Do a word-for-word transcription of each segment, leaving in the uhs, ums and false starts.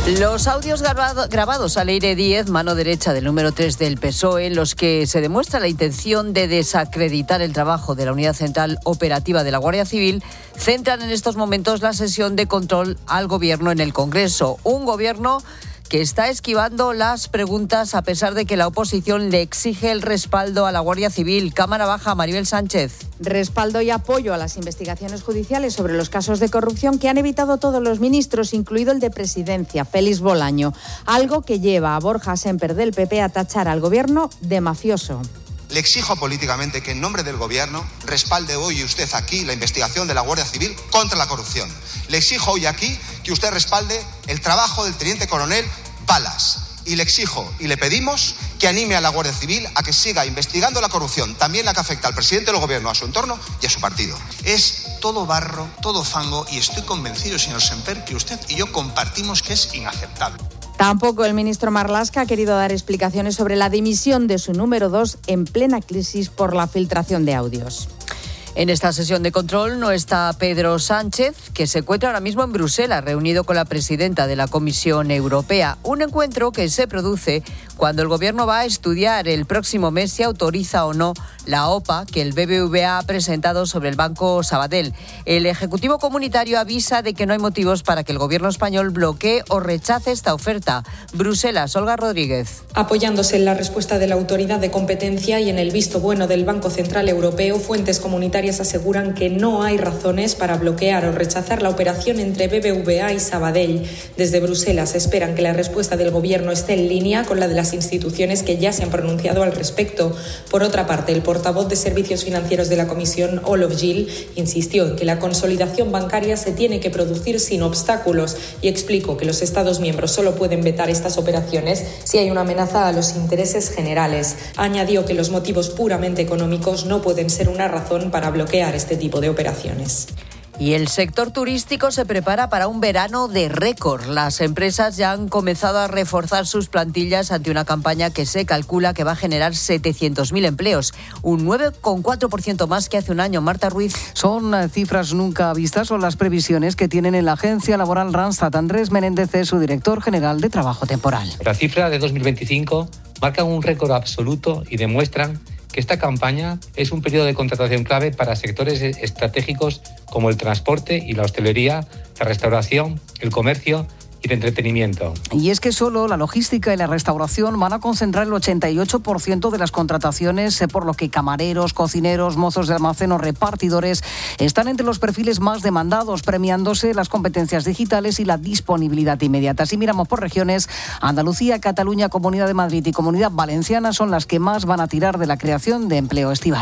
Los audios grabado, grabados a Leire Díez, mano derecha del número tres del P S O E, en los que se demuestra la intención de desacreditar el trabajo de la Unidad Central Operativa de la Guardia Civil, centran en estos momentos la sesión de control al Gobierno en el Congreso. Un Gobierno que está esquivando las preguntas a pesar de que la oposición le exige el respaldo a la Guardia Civil. Cámara Baja, Maribel Sánchez. Respaldo y apoyo a las investigaciones judiciales sobre los casos de corrupción que han evitado todos los ministros, incluido el de Presidencia, Félix Bolaño. Algo que lleva a Borja Sémper del P P a tachar al Gobierno de mafioso. Le exijo políticamente que en nombre del Gobierno respalde hoy usted aquí la investigación de la Guardia Civil contra la corrupción. Le exijo hoy aquí que usted respalde el trabajo del teniente coronel Balas. Y le exijo y le pedimos que anime a la Guardia Civil a que siga investigando la corrupción, también la que afecta al presidente del Gobierno, a su entorno y a su partido. Es todo barro, todo fango y estoy convencido, señor Sémper, que usted y yo compartimos que es inaceptable. Tampoco el ministro Marlaska ha querido dar explicaciones sobre la dimisión de su número dos en plena crisis por la filtración de audios. En esta sesión de control no está Pedro Sánchez, que se encuentra ahora mismo en Bruselas, reunido con la presidenta de la Comisión Europea. Un encuentro que se produce cuando el Gobierno va a estudiar el próximo mes si autoriza o no la O P A que el B B V A ha presentado sobre el Banco Sabadell. El Ejecutivo Comunitario avisa de que no hay motivos para que el Gobierno español bloquee o rechace esta oferta. Bruselas, Olga Rodríguez. Apoyándose en la respuesta de la Autoridad de Competencia y en el visto bueno del Banco Central Europeo, fuentes comunitarias aseguran que no hay razones para bloquear o rechazar la operación entre B B V A y Sabadell. Desde Bruselas esperan que la respuesta del Gobierno esté en línea con la de las instituciones que ya se han pronunciado al respecto. Por otra parte, el portavoz de Servicios Financieros de la Comisión, Olof Gil, insistió en que la consolidación bancaria se tiene que producir sin obstáculos y explicó que los Estados miembros solo pueden vetar estas operaciones si hay una amenaza a los intereses generales. Añadió que los motivos puramente económicos no pueden ser una razón para bloquear este tipo de operaciones. Y el sector turístico se prepara para un verano de récord. Las empresas ya han comenzado a reforzar sus plantillas ante una campaña que se calcula que va a generar setecientos mil empleos, un nueve coma cuatro por ciento más que hace un año. Marta Ruiz. Son cifras nunca vistas, son las previsiones que tienen en la agencia laboral Randstad. Andrés Menéndez es su director general de trabajo temporal. Las cifras de dos mil veinticinco marcan un récord absoluto y demuestran que esta campaña es un periodo de contratación clave para sectores estratégicos como el transporte y la hostelería, la restauración, el comercio y el entretenimiento. Y es que solo la logística y la restauración van a concentrar el ochenta y ocho por ciento de las contrataciones, por lo que camareros, cocineros, mozos de almacén o repartidores están entre los perfiles más demandados, premiándose las competencias digitales y la disponibilidad inmediata. Si miramos por regiones, Andalucía, Cataluña, Comunidad de Madrid y Comunidad Valenciana son las que más van a tirar de la creación de empleo estival.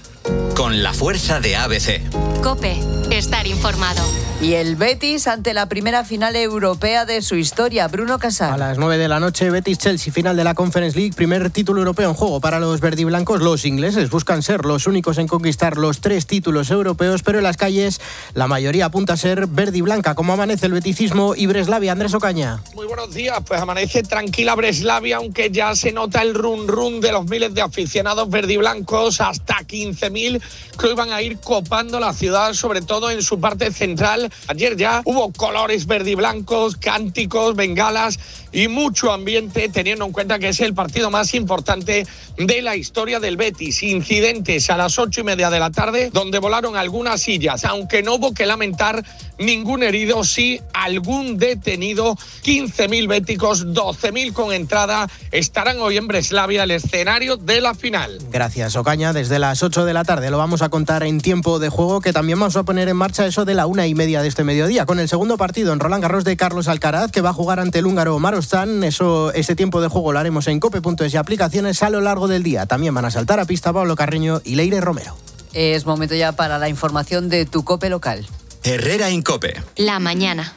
Con la fuerza de A B C. COPE. Estar informado. Y el Betis ante la primera final europea de su historia. Bruno Casal. A las nueve de la noche, Betis-Chelsea, final de la Conference League, primer título europeo en juego para los verdiblancos. Los ingleses buscan ser los únicos en conquistar los tres títulos europeos, pero en las calles la mayoría apunta a ser verdiblanca. ¿Cómo amanece el beticismo y Breslavia? Andrés Ocaña. Muy buenos días, pues amanece tranquila Breslavia, aunque ya se nota el run run de los miles de aficionados verdiblancos, hasta quince mil que hoy van a ir copando la ciudad, sobre todo en su parte central. Ayer ya hubo colores verdiblancos, cánticos, bengalas y mucho ambiente, teniendo en cuenta que es el partido más importante de la historia del Betis. Incidentes a las ocho y media de la tarde, donde volaron algunas sillas, aunque no hubo que lamentar ningún herido, sí algún detenido. quince mil béticos, doce mil con entrada, estarán hoy en Breslavia, el escenario de la final. Gracias, Ocaña. Desde las ocho de la tarde lo vamos a contar en tiempo de juego, que también vamos a poner en marcha eso de la una y media de este mediodía, con el segundo partido en Roland Garros de Carlos Alcaraz, que va a jugar ante el húngaro Maros Stan. Eso, ese tiempo de juego lo haremos en cope punto es y aplicaciones a lo largo del día. También van a saltar a pista Pablo Carreño y Leire Romero. Es momento ya para la información de tu COPE local. Herrera Incope. La mañana.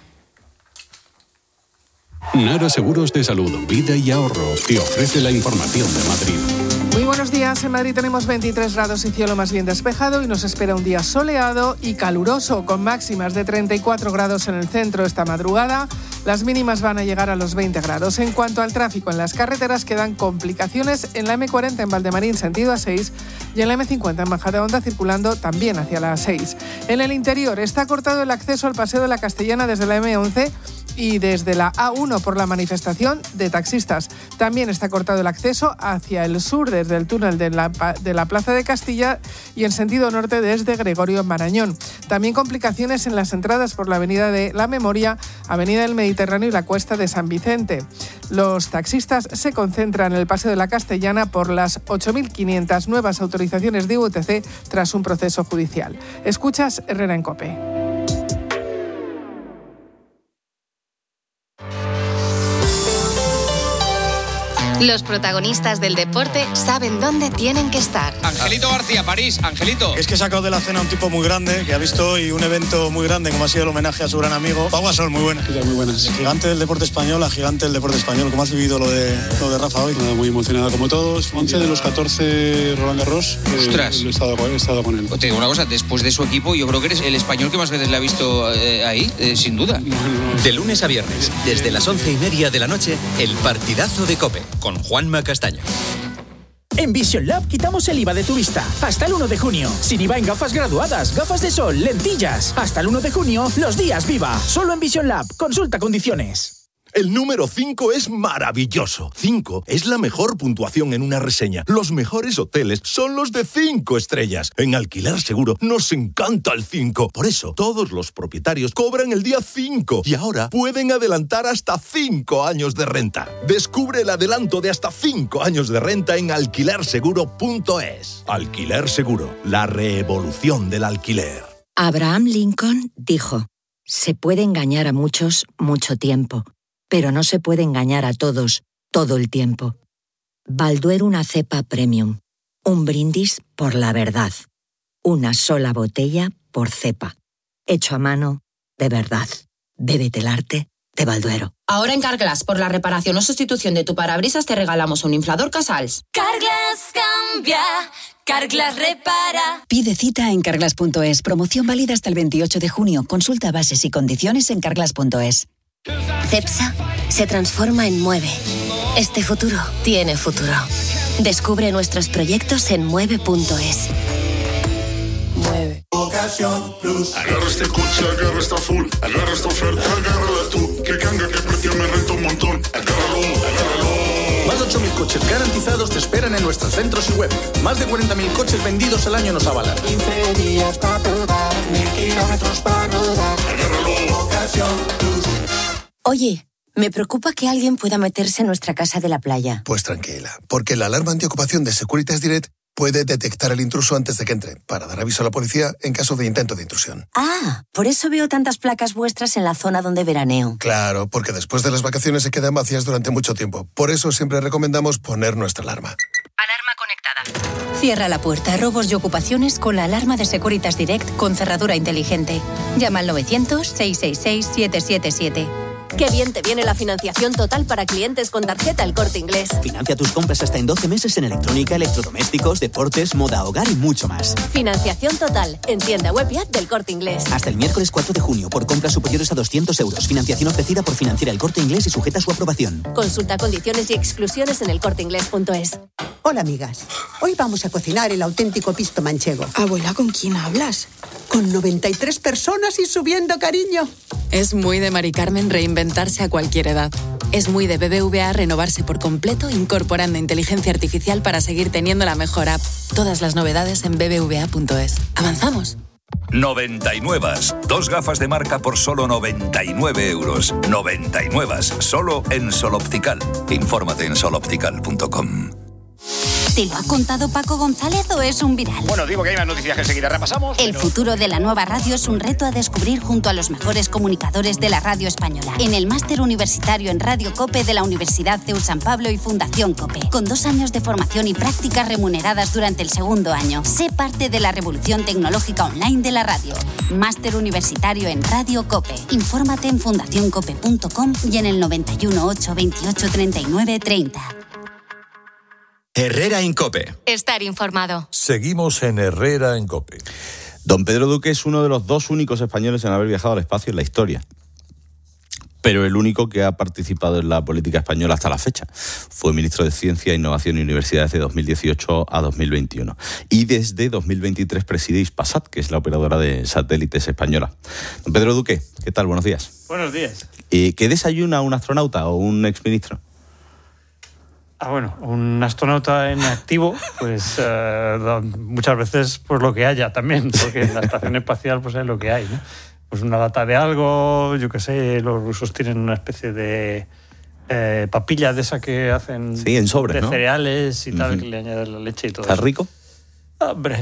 Nara Seguros de Salud, Vida y Ahorro te ofrece la información de Madrid. Muy buenos días. En Madrid tenemos veintitrés grados y cielo más bien despejado y nos espera un día soleado y caluroso, con máximas de treinta y cuatro grados en el centro esta madrugada. Las mínimas van a llegar a los veinte grados. En cuanto al tráfico en las carreteras, quedan complicaciones en la eme cuarenta en Valdemarín sentido A seis y en la eme cincuenta en Majadahonda circulando también hacia la A seis. En el interior está cortado el acceso al Paseo de la Castellana desde la eme once y desde la A uno por la manifestación de taxistas. También está cortado el acceso hacia el sur desde el túnel de la, de la Plaza de Castilla y en sentido norte desde Gregorio Marañón. También complicaciones en las entradas por la Avenida de la Memoria, Avenida del Mediterráneo y la Cuesta de San Vicente. Los taxistas se concentran en el Paseo de la Castellana por las ocho mil quinientas nuevas autorizaciones de V T C tras un proceso judicial. Escuchas Herrera en COPE. Los protagonistas del deporte saben dónde tienen que estar. Angelito García, París. Angelito. Es que he sacado de la cena a un tipo muy grande que ha visto hoy un evento muy grande como ha sido el homenaje a su gran amigo Pau Gasol. Muy buena. Muy buenas. Gigante del deporte español a gigante del deporte español. ¿Cómo has vivido lo de, lo de Rafa hoy? Nada, muy emocionada como todos. once de los catorce Roland Garros. Ostras. Eh, he, estado, he estado con él. Te digo una cosa, después de su equipo, yo creo que eres el español que más veces le ha visto eh, ahí, eh, sin duda. No, no. De lunes a viernes, desde las once y media de la noche, el partidazo de COPE con Juanma Castaño. En Vision Lab quitamos el I V A de tu vista. Hasta el uno de junio. Sin I V A en gafas graduadas, gafas de sol, lentillas. Hasta el uno de junio, los días Viva. Solo en Vision Lab. Consulta condiciones. El número cinco es maravilloso. cinco es la mejor puntuación en una reseña. Los mejores hoteles son los de cinco estrellas. En Alquiler Seguro nos encanta el cinco. Por eso, todos los propietarios cobran el día cinco y ahora pueden adelantar hasta cinco años de renta. Descubre el adelanto de hasta cinco años de renta en alquiler seguro punto es. Alquiler Seguro, la revolución del alquiler. Abraham Lincoln dijo: se puede engañar a muchos mucho tiempo, pero no se puede engañar a todos todo el tiempo. Balduero una cepa premium. Un brindis por la verdad. Una sola botella por cepa. Hecho a mano, de verdad. Bébete el arte de Balduero. Ahora en Carglass, por la reparación o sustitución de tu parabrisas, te regalamos un inflador Casals. Carglass cambia, Carglass repara. Pide cita en carglass punto es. Promoción válida hasta el veintiocho de junio. Consulta bases y condiciones en carglass punto es. Cepsa se transforma en Mueve. Este futuro tiene futuro. Descubre nuestros proyectos en mueve punto es. Mueve. Ocasión Plus. Agarra este coche, agarra esta full. Agarra esta oferta, agárrala tú. Que canga, que precio me renta un montón. Agárralo, agárralo. Más de ocho mil coches garantizados te esperan en nuestros centros y web. Más de cuarenta mil coches vendidos al año nos avalan. quince días para probar, mil kilómetros para rodar. Agárralo, Ocasión Plus. Oye, me preocupa que alguien pueda meterse en nuestra casa de la playa. Pues tranquila, porque la alarma antiocupación de Securitas Direct puede detectar el intruso antes de que entre, para dar aviso a la policía en caso de intento de intrusión. Ah, por eso veo tantas placas vuestras en la zona donde veraneo. Claro, porque después de las vacaciones se quedan vacías durante mucho tiempo. Por eso siempre recomendamos poner nuestra alarma. Alarma conectada. Cierra la puerta a robos y ocupaciones con la alarma de Securitas Direct con cerradura inteligente. Llama al novecientos, seiscientos sesenta y seis, siete siete siete. Qué bien te viene la financiación total para clientes con tarjeta El Corte Inglés. Financia tus compras hasta en doce meses en electrónica, electrodomésticos, deportes, moda, hogar y mucho más. Financiación total en tienda web y app del Corte Inglés. Hasta el miércoles cuatro de junio por compras superiores a doscientos euros. Financiación ofrecida por Financiera El Corte Inglés y sujeta a su aprobación. Consulta condiciones y exclusiones en el corte inglés punto es. Hola amigas, hoy vamos a cocinar el auténtico pisto manchego. Abuela, ¿con quién hablas? Con noventa y tres personas y subiendo, cariño. Es muy de Mari Carmen reinventarse a cualquier edad. Es muy de B B V A renovarse por completo incorporando inteligencia artificial para seguir teniendo la mejor app. Todas las novedades en b b v a punto es. ¿Avanzamos? noventa y nueve. Dos gafas de marca por solo noventa y nueve euros. noventa y nueve. Solo en Sol Optical. Infórmate en sol optical punto com. ¿Te lo ha contado Paco González o es un viral? Bueno, digo que hay más noticias que enseguida repasamos. El pero... futuro de la nueva radio es un reto a descubrir junto a los mejores comunicadores de la radio española. En el máster universitario en Radio COPE de la Universidad C E U San Pablo y Fundación COPE. Con dos años de formación y prácticas remuneradas durante el segundo año. Sé parte de la revolución tecnológica online de la radio. Máster universitario en Radio COPE. Infórmate en fundación cope punto com y en el noventa y uno, ocho veintiocho, treinta y nueve, treinta. Herrera en COPE. Estar informado. Seguimos en Herrera en COPE. Don Pedro Duque es uno de los dos únicos españoles en haber viajado al espacio en la historia. pero el único que ha participado en la política española hasta la fecha. Fue ministro de Ciencia, Innovación y Universidades de dos mil dieciocho a dos mil veintiuno. Y desde dos mil veintitrés preside Hispasat, que es la operadora de satélites española. Don Pedro Duque, ¿qué tal? Buenos días. Buenos días. Eh, ¿Qué desayuna un astronauta o un exministro? Ah, bueno, un astronauta en activo, pues eh, muchas veces pues lo que haya también, porque en la estación espacial pues es lo que hay, ¿no? Pues una lata de algo, yo qué sé, los rusos tienen una especie de eh, papilla de esa que hacen sí, en sobres, de ¿no? cereales y tal, uh-huh. que le añaden la leche y todo. ¿Está eso. rico? Hombre.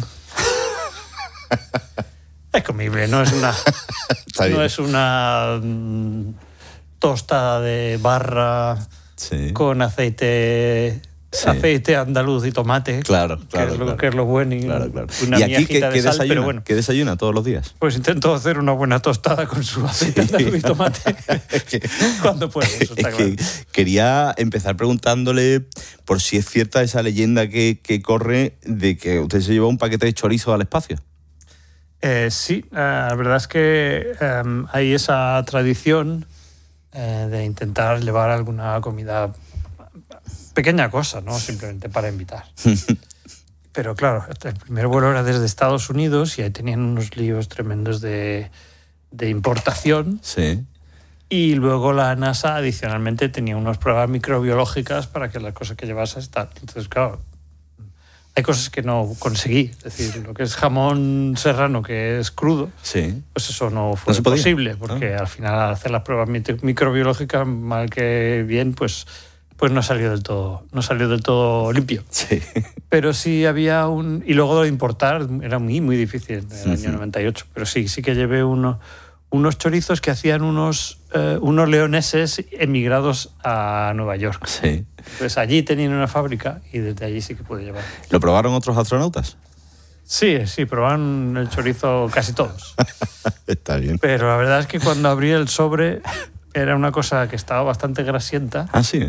Es comible, no es una no es una mm, tostada de barra sí. con aceite sí. aceite andaluz y tomate. Claro, claro. Que es lo, claro. que es lo bueno y claro, claro. una ¿Y aquí qué, de qué sal, desayuna? pero bueno. ¿Qué desayuna todos los días? Pues intento hacer una buena tostada con su aceite sí. andaluz y tomate cuando puedo. Eso está es claro. que quería empezar preguntándole por si es cierta esa leyenda que, que corre de que usted se llevó un paquete de chorizo al espacio. Eh, sí, eh, la verdad es que eh, hay esa tradición eh, de intentar llevar alguna comida, pequeña cosa, ¿no? Simplemente para invitar. Pero claro, el primer vuelo era desde Estados Unidos y ahí tenían unos líos tremendos de, de importación. Sí. Y luego la NASA adicionalmente tenía unas pruebas microbiológicas para que las cosas que llevases tal. Entonces, claro, hay cosas que no conseguí. Es decir, lo que es jamón serrano, que es crudo, sí. pues eso no fue ¿No posible, porque ¿no? al final al hacer las pruebas microbiológicas, mal que bien, pues, pues no salió del todo, no salió del todo limpio. Sí. Pero sí había un... Y luego de importar era muy, muy difícil en el uh-huh. año noventa y ocho. Pero sí, sí que llevé uno, unos chorizos que hacían unos, eh, unos leoneses emigrados a Nueva York. Sí. Pues allí tenían una fábrica y desde allí sí que pude llevar. ¿Lo probaron otros astronautas? Sí, sí, probaron el chorizo casi todos. Está bien. Pero la verdad es que cuando abrí el sobre era una cosa que estaba bastante grasienta. Ah, sí, ¿eh?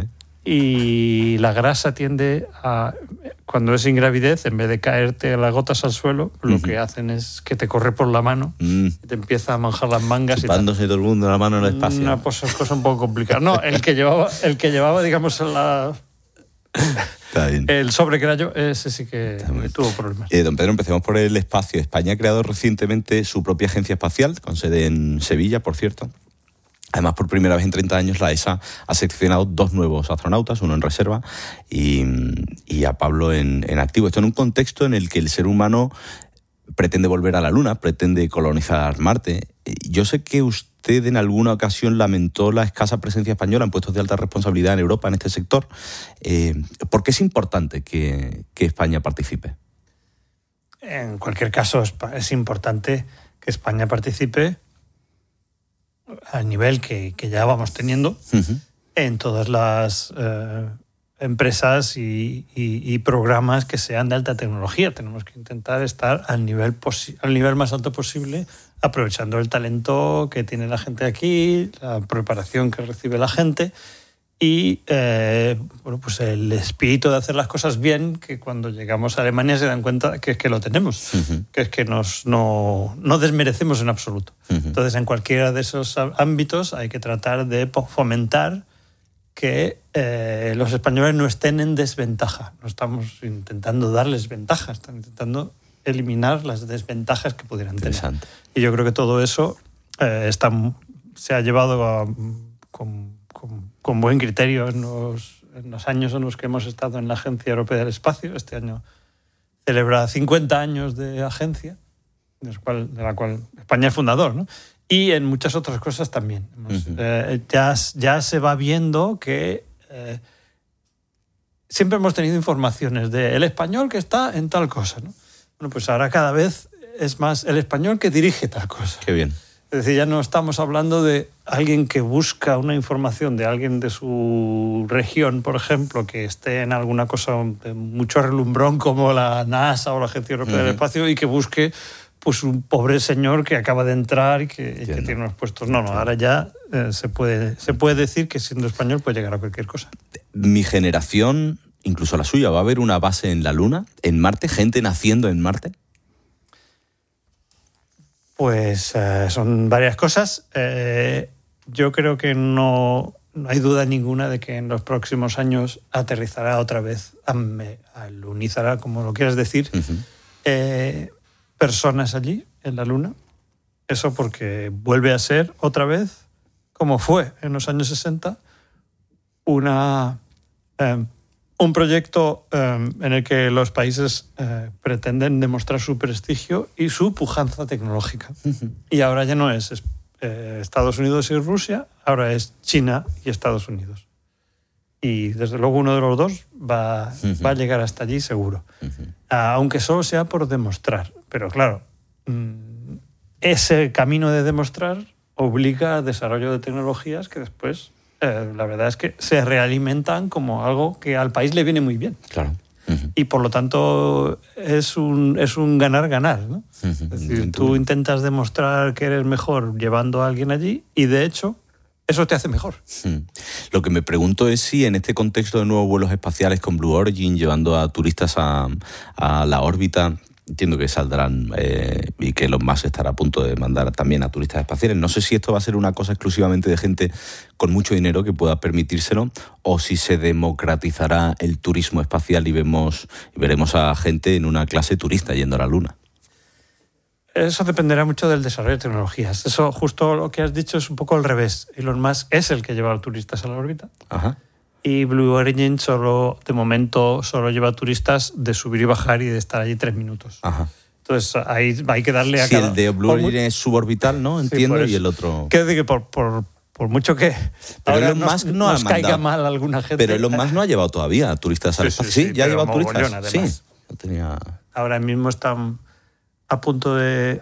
Y la grasa tiende a... Cuando es ingravidez, en vez de caerte las gotas al suelo, uh-huh. lo que hacen es que te corre por la mano mm. y te empieza a manjar las mangas. Chupándose y todo el mundo la mano en el espacio. Una cosa, cosa un poco complicada. No, el que llevaba, el que llevaba digamos, la... Está bien. El sobre que era yo, ese sí que tuvo problemas. Eh, don Pedro, empecemos por el espacio. España ha creado recientemente su propia agencia espacial, con sede en Sevilla, por cierto. Además, por primera vez en treinta años, la E S A ha seleccionado dos nuevos astronautas, uno en reserva y, y a Pablo en, en activo. Esto en un contexto en el que el ser humano pretende volver a la Luna, pretende colonizar Marte. Yo sé que usted en alguna ocasión lamentó la escasa presencia española en puestos de alta responsabilidad en Europa en este sector. Eh, ¿Por qué es importante que, que España participe? En cualquier caso, es importante que España participe al nivel que, que ya vamos teniendo uh-huh. en todas las eh, empresas y, y, y programas que sean de alta tecnología. Tenemos que intentar estar al nivel, posi- al nivel más alto posible, aprovechando el talento que tiene la gente aquí, la preparación que recibe la gente y eh, bueno, pues el espíritu de hacer las cosas bien, que cuando llegamos a Alemania se dan cuenta que es que lo tenemos, uh-huh. que es que nos, no, no desmerecemos en absoluto. Uh-huh. Entonces, en cualquiera de esos ámbitos hay que tratar de fomentar que eh, los españoles no estén en desventaja. No estamos intentando darles ventajas, están intentando eliminar las desventajas que pudieran tener. Y yo creo que todo eso eh, está, se ha llevado a, con, con, con buen criterio en los, en los años en los que hemos estado en la Agencia Europea del Espacio. Este año celebra cincuenta años de agencia, de la cual, de la cual España es fundador, ¿no? Y en muchas otras cosas también. Hemos, uh-huh. eh, ya, ya se va viendo que eh, siempre hemos tenido informaciones de el español que está en tal cosa, ¿no? Bueno, pues ahora cada vez es más el español que dirige tal cosa. Qué bien. Es decir, ya no estamos hablando de alguien que busca una información de alguien de su región, por ejemplo, que esté en alguna cosa de mucho relumbrón como la NASA o la Agencia Europea uh-huh. del Espacio y que busque pues un pobre señor que acaba de entrar y que, y que tiene unos puestos. No, no, ahora ya eh, se puede, se puede decir que siendo español puede llegar a cualquier cosa. Mi generación, incluso la suya, ¿va a haber una base en la Luna, en Marte, gente naciendo en Marte? Pues eh, son varias cosas. Eh, yo creo que no, no hay duda ninguna de que en los próximos años aterrizará otra vez, alunizará, como lo quieras decir, uh-huh. eh, personas allí, en la Luna. Eso porque vuelve a ser otra vez, como fue en los años sesenta, una, eh, un proyecto eh, en el que los países eh, pretenden demostrar su prestigio y su pujanza tecnológica. Uh-huh. Y ahora ya no es eh, Estados Unidos y Rusia, ahora es China y Estados Unidos. Y desde luego uno de los dos va, uh-huh. va a llegar hasta allí seguro. Uh-huh. Aunque solo sea por demostrar. Pero claro, ese camino de demostrar obliga al desarrollo de tecnologías que después, eh, la verdad es que se realimentan como algo que al país le viene muy bien. Claro. Uh-huh. Y por lo tanto es un, es un ganar-ganar, ¿no? Uh-huh. Es decir, tú intentas demostrar que eres mejor llevando a alguien allí y de hecho eso te hace mejor. Hmm. Lo que me pregunto es si en este contexto de nuevos vuelos espaciales con Blue Origin, llevando a turistas a, a la órbita, entiendo que saldrán eh, y que Elon Musk estará a punto de mandar también a turistas espaciales. No sé si esto va a ser una cosa exclusivamente de gente con mucho dinero que pueda permitírselo o si se democratizará el turismo espacial y vemos y veremos a gente en una clase turista yendo a la Luna. Eso dependerá mucho del desarrollo de tecnologías. Eso, justo lo que has dicho, es un poco al revés. Elon Musk es el que lleva a los turistas a la órbita. Ajá. Y Blue Origin solo, de momento, solo lleva a turistas de subir y bajar y de estar allí tres minutos. Ajá. Entonces, ahí hay que darle a sí, cada... el de Blue Origin es suborbital, ¿no? Entiendo, sí, y el otro... Quiero decir que por, por, por mucho que pero ahora Elon nos, Musk no nos ha caiga mandado. mal a alguna gente... Pero Elon Musk no ha llevado todavía a turistas al sí, espacio. Sí, Sí, sí, ya ha llevado turistas. Mogollón, además. Sí, no tenía... Ahora mismo están a punto de...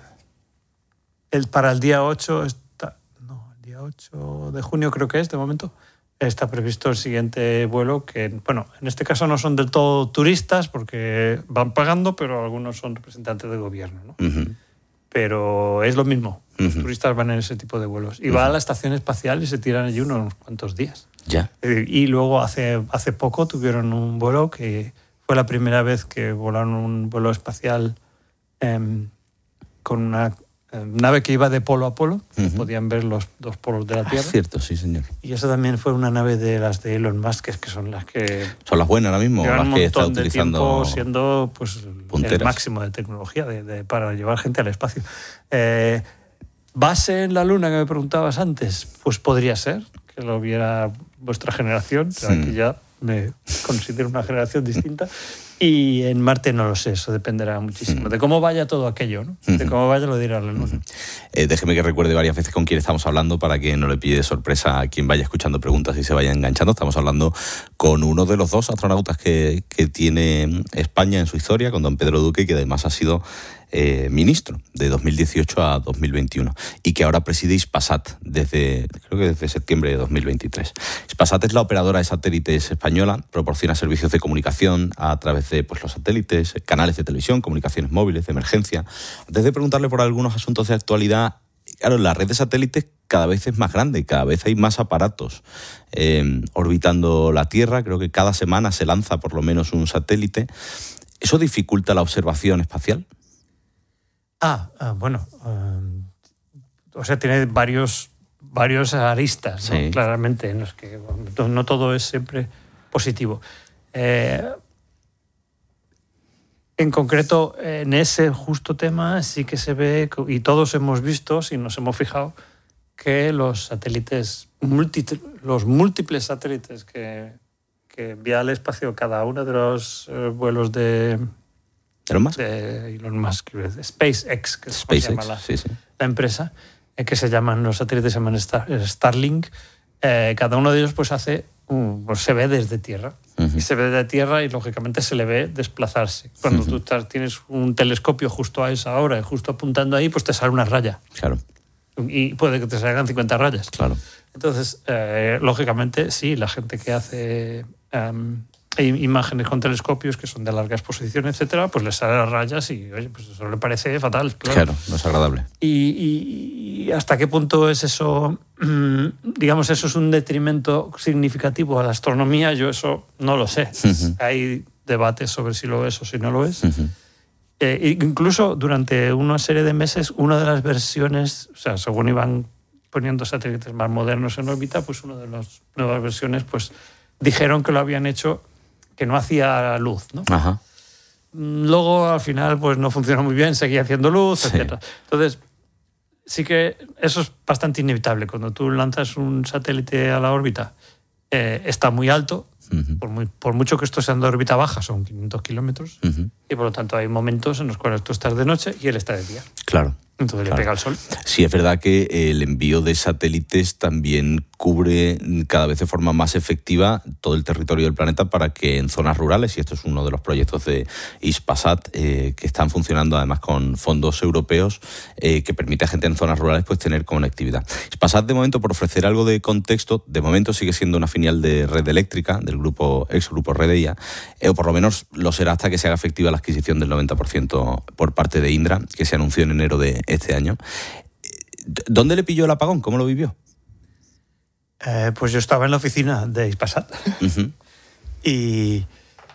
El, para el día ocho, está, no, el día ocho de junio creo que es, de momento, está previsto el siguiente vuelo que, bueno, en este caso no son del todo turistas porque van pagando, pero algunos son representantes del gobierno, ¿no? Uh-huh. Pero es lo mismo, uh-huh. los turistas van en ese tipo de vuelos. Y uh-huh. va a la estación espacial y se tiran allí unos cuantos días. Ya. Y luego hace, hace poco tuvieron un vuelo que fue la primera vez que volaron un vuelo espacial eh, con una nave que iba de polo a polo, uh-huh. podían ver los dos polos de la Tierra. Ah, cierto, sí, señor. Y eso también fue una nave de las de Elon Musk, que son las que... Son las buenas ahora mismo, las que está utilizando... Un montón de tiempo siendo pues, el máximo de tecnología de, de, para llevar gente al espacio. Eh, ¿Base en la Luna, que me preguntabas antes? Pues podría ser, que lo viera vuestra generación, pero sí. Aquí ya me considero una generación distinta. Y en Marte no lo sé, eso dependerá muchísimo. De cómo vaya todo aquello, ¿no? De cómo vaya lo dirá la Luna. Eh, déjeme que recuerde varias veces con quién estamos hablando para que no le pille de sorpresa a quien vaya escuchando preguntas y se vaya enganchando. Estamos hablando con uno de los dos astronautas que, que tiene España en su historia, con don Pedro Duque, que además ha sido eh, ministro de dos mil dieciocho a dos mil veintiuno y que ahora preside Hispasat desde, creo que desde septiembre de dos mil veintitrés. Hispasat es la operadora de satélites española, proporciona servicios de comunicación a través de pues, los satélites, canales de televisión, comunicaciones móviles, de emergencia. Antes de preguntarle por algunos asuntos de actualidad, claro, la red de satélites cada vez es más grande, cada vez hay más aparatos eh, orbitando la Tierra. Creo que cada semana se lanza por lo menos un satélite. ¿Eso dificulta la observación espacial? Ah, ah bueno, um, o sea, tiene varios, varios aristas, ¿no? Sí. Claramente, en los que no, no todo es siempre positivo. Eh, en concreto, en ese justo tema sí que se ve, y todos hemos visto, si nos hemos fijado, que los satélites, multi, los múltiples satélites que, que envía al espacio cada uno de los eh, vuelos de... ¿Elon Musk? De Elon Musk, SpaceX, que es como SpaceX, se llama la, sí, sí. la empresa, eh, que se llaman, los satélites se llaman Star, Starlink. Eh, cada uno de ellos pues hace, um, pues, se ve desde tierra. Uh-huh. Y se ve desde tierra y lógicamente se le ve desplazarse. Cuando uh-huh. tú estás, tienes un telescopio justo a esa hora y justo apuntando ahí, pues te sale una raya. Claro. Y puede que te salgan cincuenta rayas. Claro. Entonces, eh, lógicamente, sí, la gente que hace... Um, Hay imágenes con telescopios que son de larga exposición, etcétera, pues les salen las rayas y, oye, pues eso le parece fatal. Claro, claro, no es agradable. Y, y, y hasta qué punto es eso, digamos, eso es un detrimento significativo a la astronomía, yo eso no lo sé. Uh-huh. Hay debates sobre si lo es o si no lo es. Uh-huh. Eh, incluso durante una serie de meses, una de las versiones, o sea, según iban poniendo satélites más modernos en órbita, pues una de las nuevas versiones pues dijeron que lo habían hecho, que no hacía luz, ¿no? Ajá. Luego, al final, pues no funcionó muy bien, seguía haciendo luz, sí. etcétera. Entonces, sí que eso es bastante inevitable. Cuando tú lanzas un satélite a la órbita, eh, está muy alto, uh-huh. por, muy, por mucho que esto sea de órbita baja, son quinientos kilómetros, uh-huh. y por lo tanto hay momentos en los cuales tú estás de noche y él está de día. Claro. Entonces claro. le pega el sol. Sí, es verdad que el envío de satélites también cubre cada vez de forma más efectiva todo el territorio del planeta para que en zonas rurales, y esto es uno de los proyectos de Hispasat, eh, que están funcionando además con fondos europeos, eh, que permite a gente en zonas rurales pues tener conectividad. Hispasat, de momento, por ofrecer algo de contexto, de momento sigue siendo una filial de Red Eléctrica, del grupo ex grupo Redeia, eh, o por lo menos lo será hasta que se haga efectiva la adquisición del noventa por ciento por parte de Indra, que se anunció en enero de este año. ¿Dónde le pilló el apagón? ¿Cómo lo vivió? Eh, pues yo estaba en la oficina de Hispasat. Uh-huh. y,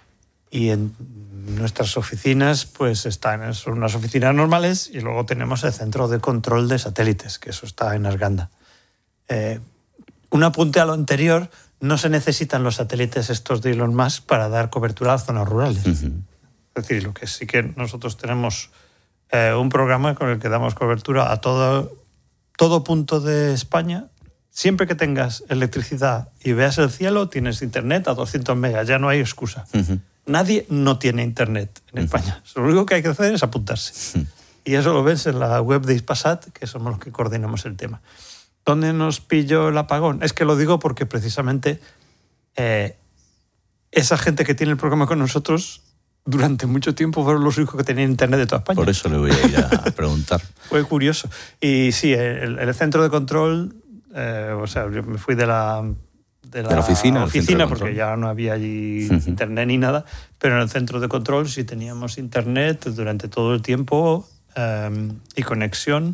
y en nuestras oficinas pues están, son unas oficinas normales, y luego tenemos el centro de control de satélites, que eso está en Arganda. Eh, un apunte a lo anterior: no se necesitan los satélites estos de Elon Musk para dar cobertura a zonas rurales. Uh-huh. Es decir, lo que sí que nosotros tenemos eh, un programa con el que damos cobertura a todo, todo punto de España. Siempre que tengas electricidad y veas el cielo, tienes internet a doscientos megas, ya no hay excusa. Uh-huh. Nadie no tiene internet en uh-huh. España. Lo único que hay que hacer es apuntarse. Uh-huh. Y eso lo ves en la web de Hispasat, que somos los que coordinamos el tema. ¿Dónde nos pilló el apagón? Es que lo digo porque precisamente eh, esa gente que tiene el programa con nosotros durante mucho tiempo fueron los únicos que tenían internet de toda España. Por eso le voy a ir a preguntar. Fue curioso. Y sí, el, el centro de control... Eh, o sea, yo me fui de la, de la, de la oficina, oficina porque ya no había allí uh-huh. internet ni nada, pero en el centro de control sí teníamos internet durante todo el tiempo eh, y conexión.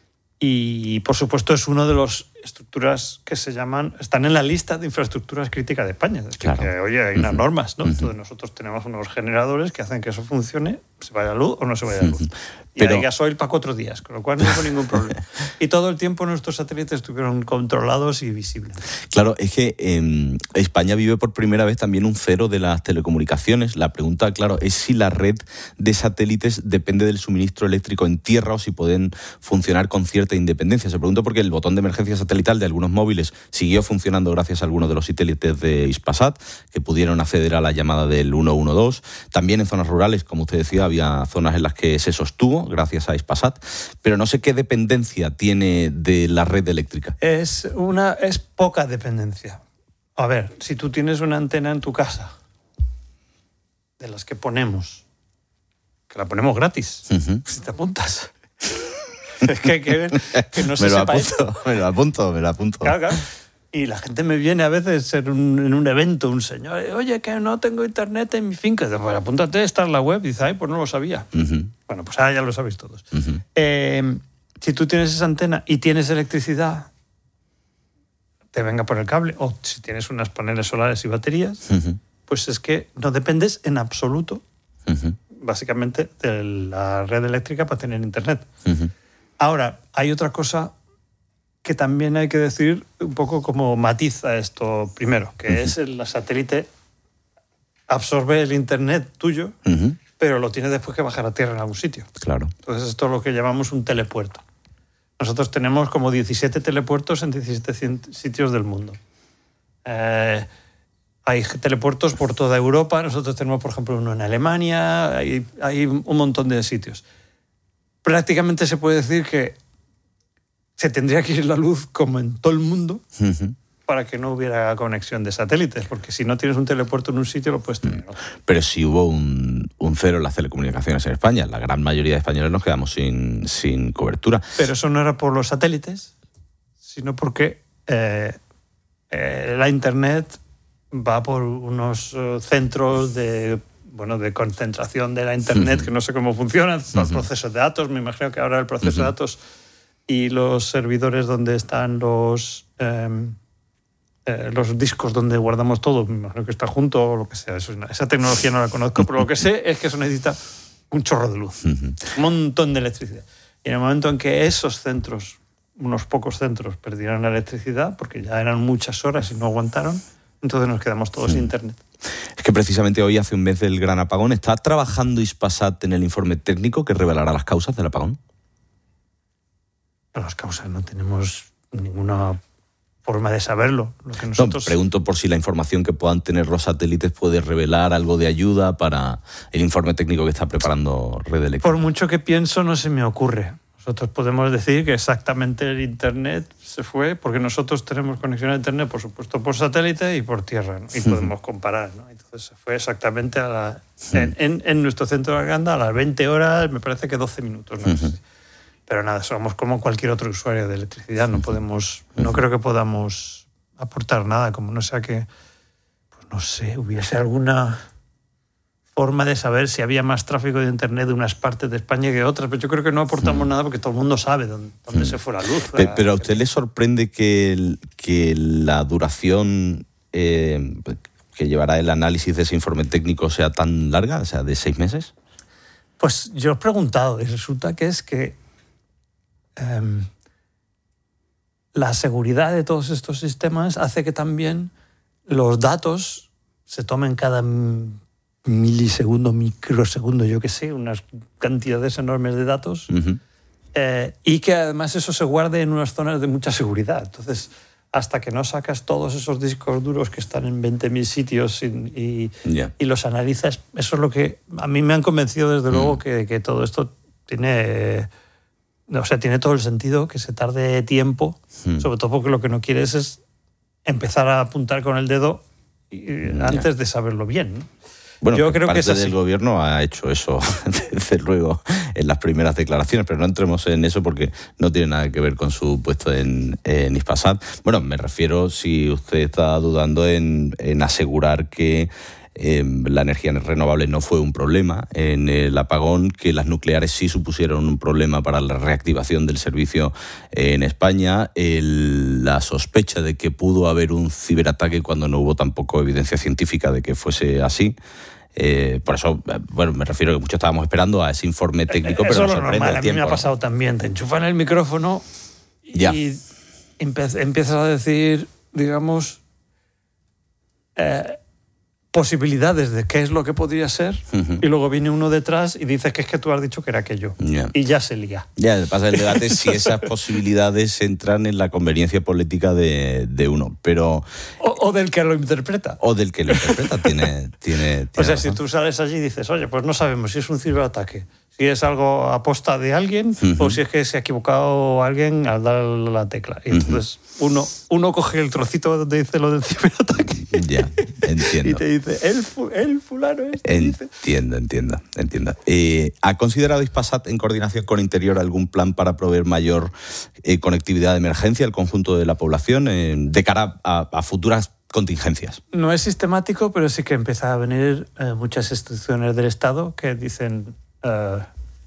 Y, por supuesto, es una de las estructuras que se llaman, están en la lista de infraestructuras críticas de España. Es decir, claro. que, oye, hay unas uh-huh. normas, ¿no? Uh-huh. Entonces nosotros tenemos unos generadores que hacen que eso funcione, se vaya a luz o no se vaya a luz. Uh-huh. Y Pero... hay gasoil para cuatro días, con lo cual no hubo ningún problema. Y todo el tiempo nuestros satélites estuvieron controlados y visibles. Claro, es que eh, España vive por primera vez también un cero de las telecomunicaciones. La pregunta, claro, es si la red de satélites depende del suministro eléctrico en tierra o si pueden funcionar con cierta independencia. Se pregunta porque el botón de emergencia satelital de algunos móviles siguió funcionando gracias a algunos de los satélites de Hispasat, que pudieron acceder a la llamada del ciento doce. También en zonas rurales, como usted decía, había zonas en las que se sostuvo gracias a Hispasat, pero no sé qué dependencia tiene de la red eléctrica. Es, una, es poca dependencia. A ver, si tú tienes una antena en tu casa, de las que ponemos, que la ponemos gratis, uh-huh. si te apuntas... Es que hay que ver que no se me lo sepa apunto, esto. Me lo apunto, me lo apunto. Claro, claro. Y la gente me viene a veces en un, en un evento, un señor, oye, que no tengo internet en mi finca. Dice, pues apúntate, está en la web. Dice, ay, pues no lo sabía. Uh-huh. Bueno, pues ahora ya lo sabéis todos. Uh-huh. Eh, si tú tienes esa antena y tienes electricidad, te venga por el cable, o si tienes unas paneles solares y baterías, uh-huh. pues es que no dependes en absoluto, uh-huh. básicamente, de la red eléctrica para tener internet. Uh-huh. Ahora, hay otra cosa que también hay que decir un poco como matiz a esto primero, que uh-huh. es el satélite absorbe el internet tuyo, uh-huh. pero lo tiene después que bajar a tierra en algún sitio. Claro. Entonces esto es lo que llamamos un telepuerto. Nosotros tenemos como diecisiete telepuertos en diecisiete sitios del mundo. Eh, hay telepuertos por toda Europa. Nosotros tenemos, por ejemplo, uno en Alemania. Hay, hay un montón de sitios. Prácticamente se puede decir que se tendría que ir la luz como en todo el mundo uh-huh. para que no hubiera conexión de satélites, porque si no tienes un telepuerto en un sitio lo puedes tener. Pero si hubo un, un cero en las telecomunicaciones en España, la gran mayoría de españoles nos quedamos sin, sin cobertura. Pero eso no era por los satélites, sino porque eh, eh, la internet va por unos uh, centros de... bueno, de concentración de la internet, uh-huh. que no sé cómo funcionan, los uh-huh. procesos de datos, me imagino que ahora el proceso uh-huh. de datos y los servidores donde están los eh, eh, los discos donde guardamos todo, me imagino que está junto o lo que sea. Eso, esa tecnología no la conozco, pero lo que sé es que eso necesita un chorro de luz, uh-huh. un montón de electricidad. Y en el momento en que esos centros unos pocos centros perdieron la electricidad porque ya eran muchas horas y no aguantaron, entonces nos quedamos todos sí. sin internet. Es que precisamente hoy, hace un mes del gran apagón, ¿está trabajando Hispasat en el informe técnico que revelará las causas del apagón? Las causas no tenemos ninguna forma de saberlo. Lo que nosotros... No, pregunto por si la información que puedan tener los satélites puede revelar algo de ayuda para el informe técnico que está preparando Red Eléctrica. Por mucho que pienso, no se me ocurre. Nosotros podemos decir que exactamente el internet se fue, porque nosotros tenemos conexión a internet, por supuesto, por satélite y por tierra, ¿no? Y podemos comparar, ¿no? Entonces se fue exactamente a la, en, en, en nuestro centro de Arganda a las veinte horas, me parece que doce minutos, ¿no? Uh-huh. Pero nada, somos como cualquier otro usuario de electricidad, no podemos, no creo que podamos aportar nada, como no sea que, pues no sé, hubiese alguna forma de saber si había más tráfico de internet de unas partes de España que otras, pero yo creo que no aportamos mm. nada porque todo el mundo sabe dónde, dónde mm. se fue la luz. Pero, pero ¿a usted le sorprende que, el, que la duración eh, que llevará el análisis de ese informe técnico sea tan larga, o sea, de seis meses? Pues yo he preguntado y resulta que es que eh, la seguridad de todos estos sistemas hace que también los datos se tomen cada milisegundo, microsegundo, yo qué sé, unas cantidades enormes de datos, uh-huh. eh, y que además eso se guarde en unas zonas de mucha seguridad. Entonces, hasta que no sacas todos esos discos duros que están en veinte mil sitios y, y, yeah. y los analizas, eso es lo que a mí me han convencido desde luego uh-huh. que, que todo esto tiene... O sea, tiene todo el sentido que se tarde tiempo, uh-huh. sobre todo porque lo que no quieres es empezar a apuntar con el dedo antes yeah. de saberlo bien, ¿no? Bueno, yo creo parte que es así. Del gobierno ha hecho eso, desde luego, en las primeras declaraciones, pero no entremos en eso porque no tiene nada que ver con su puesto en, en Hispasat. Bueno, me refiero, si usted está dudando en, en asegurar que eh, la energía renovable no fue un problema en el apagón, que las nucleares sí supusieron un problema para la reactivación del servicio en España, el, la sospecha de que pudo haber un ciberataque cuando no hubo tampoco evidencia científica de que fuese así. Eh, por eso, bueno, me refiero a que muchos estábamos esperando a ese informe técnico, eso pero nos es lo sorprende normal. el A mí tiempo, me ha ¿no? pasado también. Te enchufan el micrófono y ya. empe- empiezas a decir, digamos, eh, posibilidades de qué es lo que podría ser, uh-huh. y luego viene uno detrás y dice que es que tú has dicho que era aquello. Yeah. Y ya se lía. Ya, pasa el debate si esas posibilidades entran en la conveniencia política de, de uno, pero... O, o del que lo interpreta. O del que lo interpreta, tiene, tiene, tiene O sea, razón. si tú sales allí y dices, oye, pues no sabemos si es un ciberataque, si es algo a posta de alguien, uh-huh. o si es que se ha equivocado alguien al dar la tecla. Y entonces uh-huh. uno, uno coge el trocito donde dice lo del ciberataque. Ya, entiendo. Y te dice, el, fu- el fulano este dice. Entiendo, entiendo, entiendo. Eh, ¿Ha considerado Hispasat, en coordinación con Interior, algún plan para proveer mayor eh, conectividad de emergencia al conjunto de la población eh, de cara a, a futuras contingencias? No es sistemático, pero sí que empieza a venir eh, muchas instituciones del Estado que dicen, uh,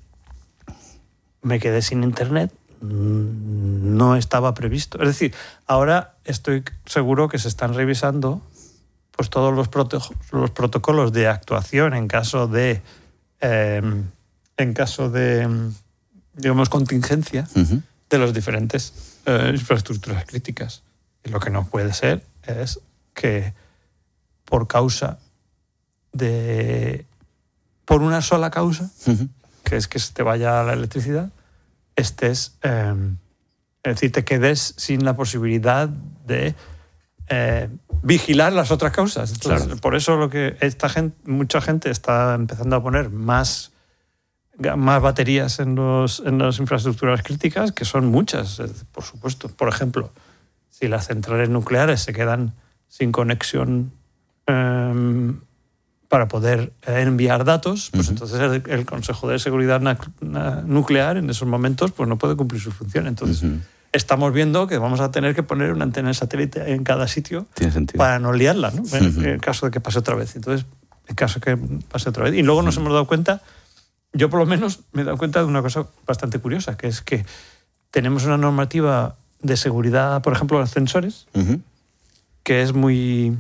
me quedé sin internet, no estaba previsto. Es decir, ahora estoy seguro que se están revisando pues todos los, proto- los protocolos de actuación en caso de eh, en caso de digamos contingencia uh-huh. de las diferentes eh, infraestructuras críticas. Y lo que no puede ser es que por causa de por una sola causa, uh-huh. que es que se te vaya la electricidad, estés eh, es decir, te quedes sin la posibilidad de Eh, vigilar las otras causas. Entonces, claro. Por eso lo que esta gente, mucha gente está empezando a poner más, más baterías en, los, en las infraestructuras críticas, que son muchas, por supuesto. Por ejemplo, si las centrales nucleares se quedan sin conexión eh, para poder enviar datos, pues uh-huh. entonces el, el Consejo de Seguridad Nuclear en esos momentos pues no puede cumplir su función. Entonces uh-huh. estamos viendo que vamos a tener que poner una antena de satélite en cada sitio para no liarla, ¿no? En, uh-huh. en el caso de que pase otra vez. Entonces, en caso de que pase otra vez. Y luego nos uh-huh. hemos dado cuenta, yo por lo menos me he dado cuenta de una cosa bastante curiosa, que es que tenemos una normativa de seguridad, por ejemplo, de ascensores, uh-huh. que es muy...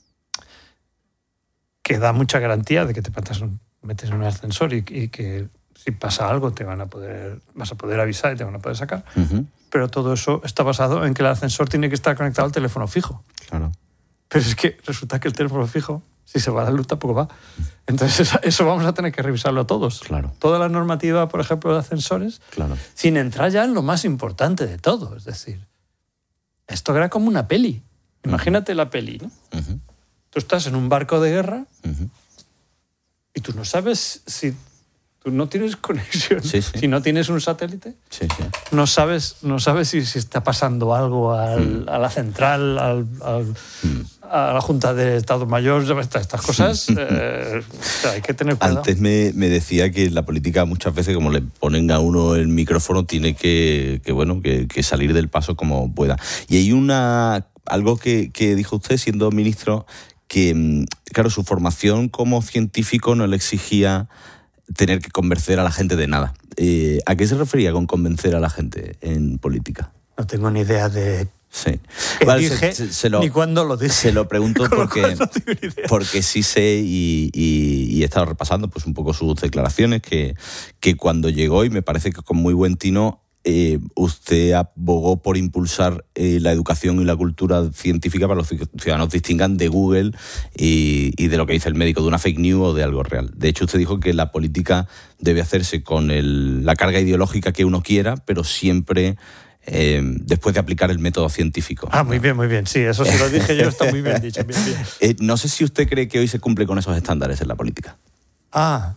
que da mucha garantía de que te metes en un ascensor y, y que si pasa algo te van a poder, vas a poder avisar y te van a poder sacar. Uh-huh. Pero todo eso está basado en que el ascensor tiene que estar conectado al teléfono fijo. Claro. Pero es que resulta que el teléfono fijo, si se va la luz, tampoco va. Entonces eso, eso vamos a tener que revisarlo todos. Claro. Toda la normativa, por ejemplo, de ascensores, claro. sin entrar ya en lo más importante de todo. Es decir, esto era como una peli. Imagínate uh-huh. la peli, ¿no? Uh-huh. Tú estás en un barco de guerra uh-huh. y tú no sabes si... Tú no tienes conexión. Sí, sí. Si no tienes un satélite, sí, sí. no sabes, no sabes si, si está pasando algo al, mm. a la central, al, al, mm. a la Junta de Estado Mayor, estas cosas. eh, o sea, hay que tener cuidado. Antes me, me decía que la política muchas veces, como le ponen a uno el micrófono, tiene que, que, bueno, que, que salir del paso como pueda. Y hay una algo que, que dijo usted siendo ministro, que, claro, su formación como científico no le exigía tener que convencer a la gente de nada. Eh, ¿A qué se refería con convencer a la gente en política? No tengo ni idea de sí. qué vale, dije se, se lo, ni cuándo lo dije. Se lo pregunto porque, no porque sí sé y, y, y he estado repasando pues un poco sus declaraciones, que, que cuando llegó, y me parece que con muy buen tino, Eh, usted abogó por impulsar eh, la educación y la cultura científica para que los ciudadanos distingan de Google y, y de lo que dice el médico, de una fake news o de algo real. De hecho, usted dijo que la política debe hacerse con el, la carga ideológica que uno quiera, pero siempre eh, después de aplicar el método científico. Ah, muy bien, muy bien. Sí, eso sí lo dije yo, está muy bien dicho. Bien, bien. Eh, no sé si usted cree que hoy se cumple con esos estándares en la política. Ah,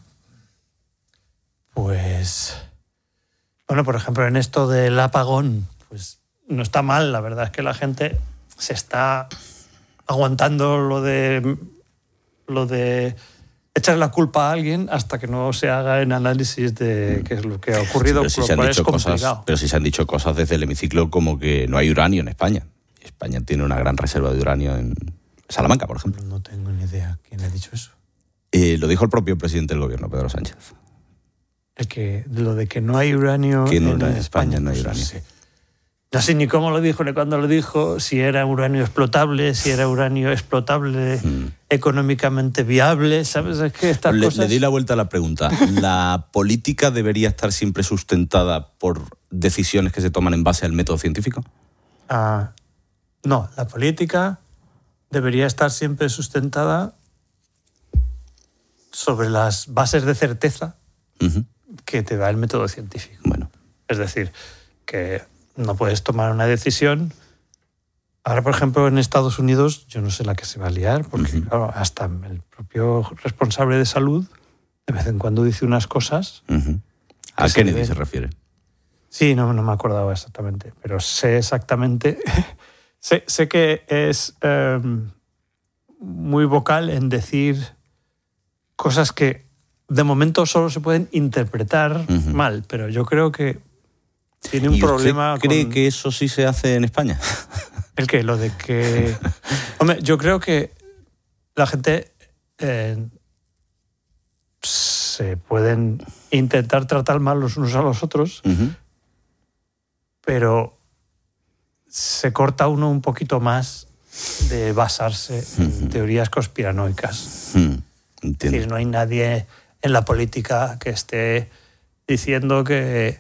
pues... Bueno, por ejemplo, en esto del apagón, pues no está mal. La verdad es que la gente se está aguantando lo de lo de echar la culpa a alguien hasta que no se haga el análisis de qué es lo que ha ocurrido. Sí, pero, si se han dicho cosas, pero si se han dicho cosas desde el hemiciclo como que no hay uranio en España. España tiene una gran reserva de uranio en Salamanca, por ejemplo. No tengo ni idea quién ha dicho eso. Eh, lo dijo el propio presidente del gobierno, Pedro Sánchez. El que, lo de que no hay uranio que no, en, en España, España no hay pues uranio. No sé. no sé ni cómo lo dijo ni cuándo lo dijo, si era uranio explotable, si era uranio explotable hmm. económicamente viable, ¿sabes? Es que estas le, cosas... le doy la vuelta a la pregunta. ¿La política debería estar siempre sustentada por decisiones que se toman en base al método científico? Ah, no, la política debería estar siempre sustentada sobre las bases de certeza uh-huh. que te da el método científico. Bueno. Es decir, que no puedes tomar una decisión. Ahora, por ejemplo, en Estados Unidos, yo no sé la que se va a liar, porque uh-huh. claro, hasta el propio responsable de salud de vez en cuando dice unas cosas. Uh-huh. ¿A Kennedy se refiere? Sí, no, no me acordaba exactamente, pero sé exactamente... sé, sé que es eh, muy vocal en decir cosas que de momento solo se pueden interpretar uh-huh. mal, pero yo creo que tiene un ¿Y usted problema cree con... que eso sí se hace en España? ¿El qué? Lo de que... Hombre, yo creo que la gente eh, se pueden intentar tratar mal los unos a los otros, uh-huh. pero se corta uno un poquito más de basarse uh-huh. en teorías conspiranoicas. Uh-huh. Es decir, no hay nadie en la política que esté diciendo que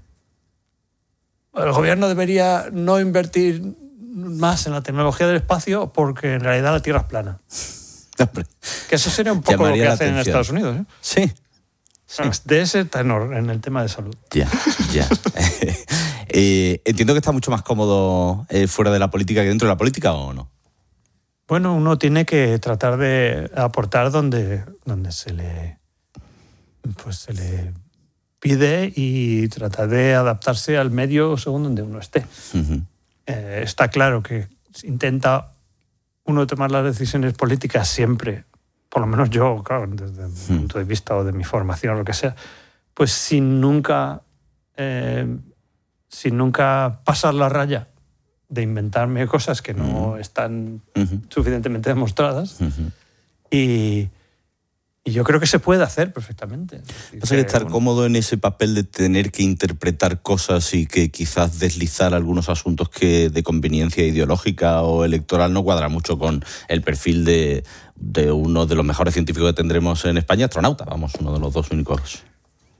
el gobierno debería no invertir más en la tecnología del espacio porque en realidad la Tierra es plana. Hombre, que eso sería un poco lo que hacen en Estados Unidos. ¿eh? Sí. sí. De ese tenor en el tema de salud. Ya, ya. eh, entiendo que está mucho más cómodo eh, fuera de la política que dentro de la política, ¿o no? Bueno, uno tiene que tratar de aportar donde, donde se le pues se le pide y tratar de adaptarse al medio según donde uno esté. Uh-huh. Eh, está claro que intenta uno tomar las decisiones políticas siempre, por lo menos yo, claro, desde mi uh-huh. punto de vista o de mi formación o lo que sea, pues sin nunca, eh, sin nunca pasar la raya de inventarme cosas que no uh-huh. están uh-huh. suficientemente demostradas. Uh-huh. Y, y yo creo que se puede hacer perfectamente. Pasa que estar bueno, cómodo en ese papel de tener que interpretar cosas y que quizás deslizar algunos asuntos que de conveniencia ideológica o electoral no cuadra mucho con el perfil de, de uno de los mejores científicos que tendremos en España, astronauta, vamos, uno de los dos únicos.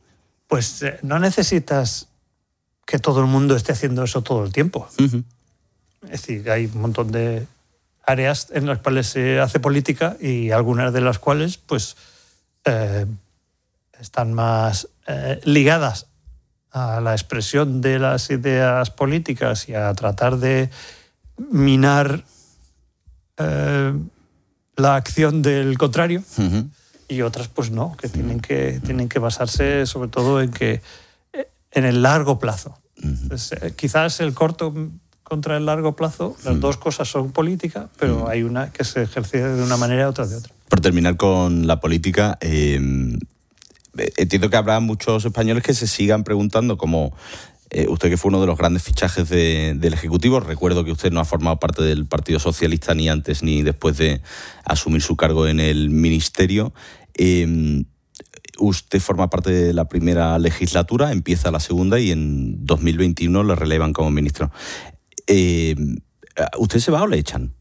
pues eh, no necesitas que todo el mundo esté haciendo eso todo el tiempo. Uh-huh. Es decir, hay un montón de áreas en las cuales se hace política y algunas de las cuales pues eh, están más eh, ligadas a la expresión de las ideas políticas y a tratar de minar eh, la acción del contrario. Uh-huh. Y otras pues no, que tienen que, tienen que basarse sobre todo en que en el largo plazo. Uh-huh. Entonces, eh, quizás el corto contra el largo plazo, las uh-huh. dos cosas son política, pero uh-huh. hay una que se ejerce de una manera y otra de otra. Por terminar con la política, eh, entiendo que habrá muchos españoles que se sigan preguntando como eh, usted, que fue uno de los grandes fichajes de, del Ejecutivo. Recuerdo que usted no ha formado parte del Partido Socialista ni antes ni después de asumir su cargo en el ministerio. Eh, usted forma parte de la primera legislatura, empieza la segunda y en dos mil veintiuno le relevan como ministro. Eh, ¿Usted se va o le echan?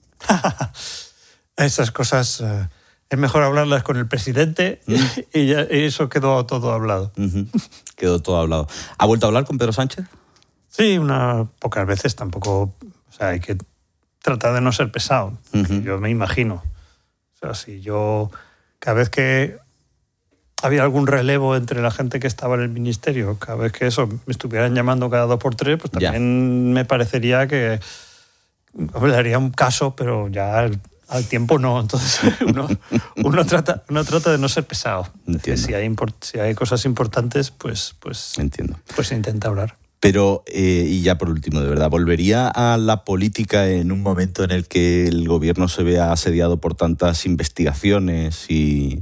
Esas cosas eh, es mejor hablarlas con el presidente ¿Mm? y, ya, y eso quedó todo hablado. Uh-huh. Quedó todo hablado. ¿Ha vuelto a hablar con Pedro Sánchez? Sí, unas pocas veces. Tampoco, o sea, hay que tratar de no ser pesado. Uh-huh. Yo me imagino. O sea, si yo... Cada vez que había algún relevo entre la gente que estaba en el ministerio, cada vez que eso me estuvieran llamando cada dos por tres, pues también ya. Me parecería que le haría un caso, pero ya al, al tiempo no. Entonces uno, uno, trata, uno trata de no ser pesado. Si hay, import, si hay cosas importantes, pues, pues, Entiendo. pues se intenta hablar. Pero, eh, y ya por último, de verdad, ¿volvería a la política en un momento en el que el gobierno se vea asediado por tantas investigaciones y,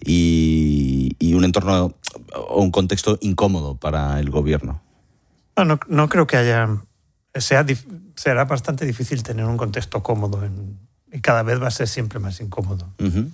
y, y un entorno o un contexto incómodo para el gobierno? No, no, no creo que haya... Sea, será bastante difícil tener un contexto cómodo en, y cada vez va a ser siempre más incómodo. Uh-huh.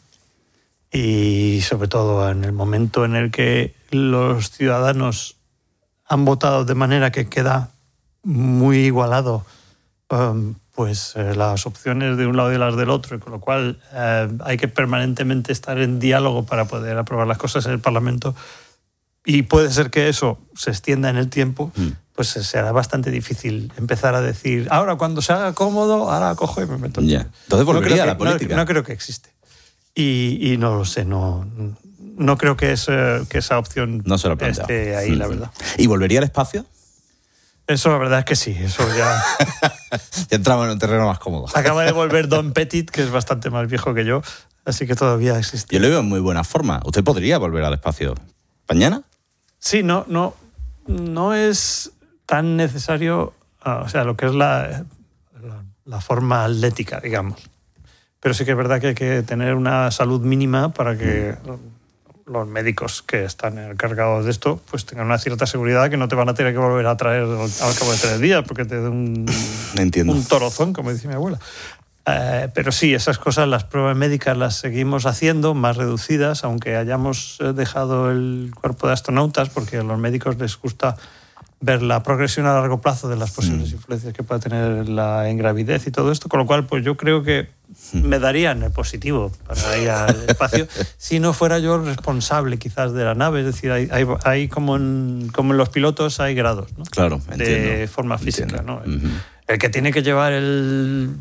Y sobre todo en el momento en el que los ciudadanos han votado de manera que queda muy igualado um, pues eh, las opciones de un lado y las del otro, y con lo cual eh, hay que permanentemente estar en diálogo para poder aprobar las cosas en el Parlamento, y puede ser que eso se extienda en el tiempo, mm. pues será bastante difícil empezar a decir, ahora cuando se haga cómodo, ahora cojo y me meto. Yeah. Entonces volvería no a la que, política. No, no creo que existe. Y, y no lo sé, no... No creo que, es, que esa opción no se lo esté ahí, mm. la verdad. ¿Y volvería al espacio? Eso la verdad es que sí, eso ya... ya entramos en un terreno más cómodo. Acaba de volver Don Petit, que es bastante más viejo que yo, así que todavía existe. Yo le veo en muy buena forma. ¿Usted podría volver al espacio mañana? Sí, no, no, no es tan necesario, o sea, lo que es la, la, la forma atlética, digamos. Pero sí que es verdad que hay que tener una salud mínima para que... Mm. los médicos que están encargados de esto pues tengan una cierta seguridad que no te van a tener que volver a traer al cabo de tres días porque te dé un, un torozón, como dice mi abuela. Eh, pero sí, esas cosas, las pruebas médicas las seguimos haciendo, más reducidas, aunque hayamos dejado el cuerpo de astronautas, porque a los médicos les gusta ver la progresión a largo plazo de las posibles mm. influencias que pueda tener la ingravidez y todo esto, con lo cual pues yo creo que me darían el positivo para ir al espacio si no fuera yo el responsable quizás de la nave. Es decir, hay, hay, hay como, en, como en los pilotos hay grados, ¿no? Claro, entiendo. De forma física, entiendo. ¿no? Uh-huh. El que tiene que llevar el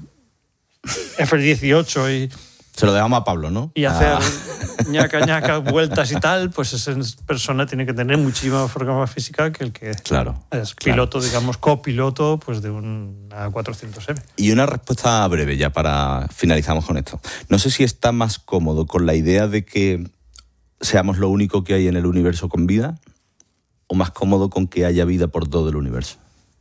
F dieciocho y... Se lo dejamos a Pablo, ¿no? Y hacer ah. ñaca, ñaca, vueltas y tal, pues esa persona tiene que tener muchísima forma física que el que claro, es piloto, claro. digamos, copiloto pues de una cuatrocientos eme. Y una respuesta breve ya para finalizamos con esto. No sé si está más cómodo con la idea de que seamos lo único que hay en el universo con vida o más cómodo con que haya vida por todo el universo.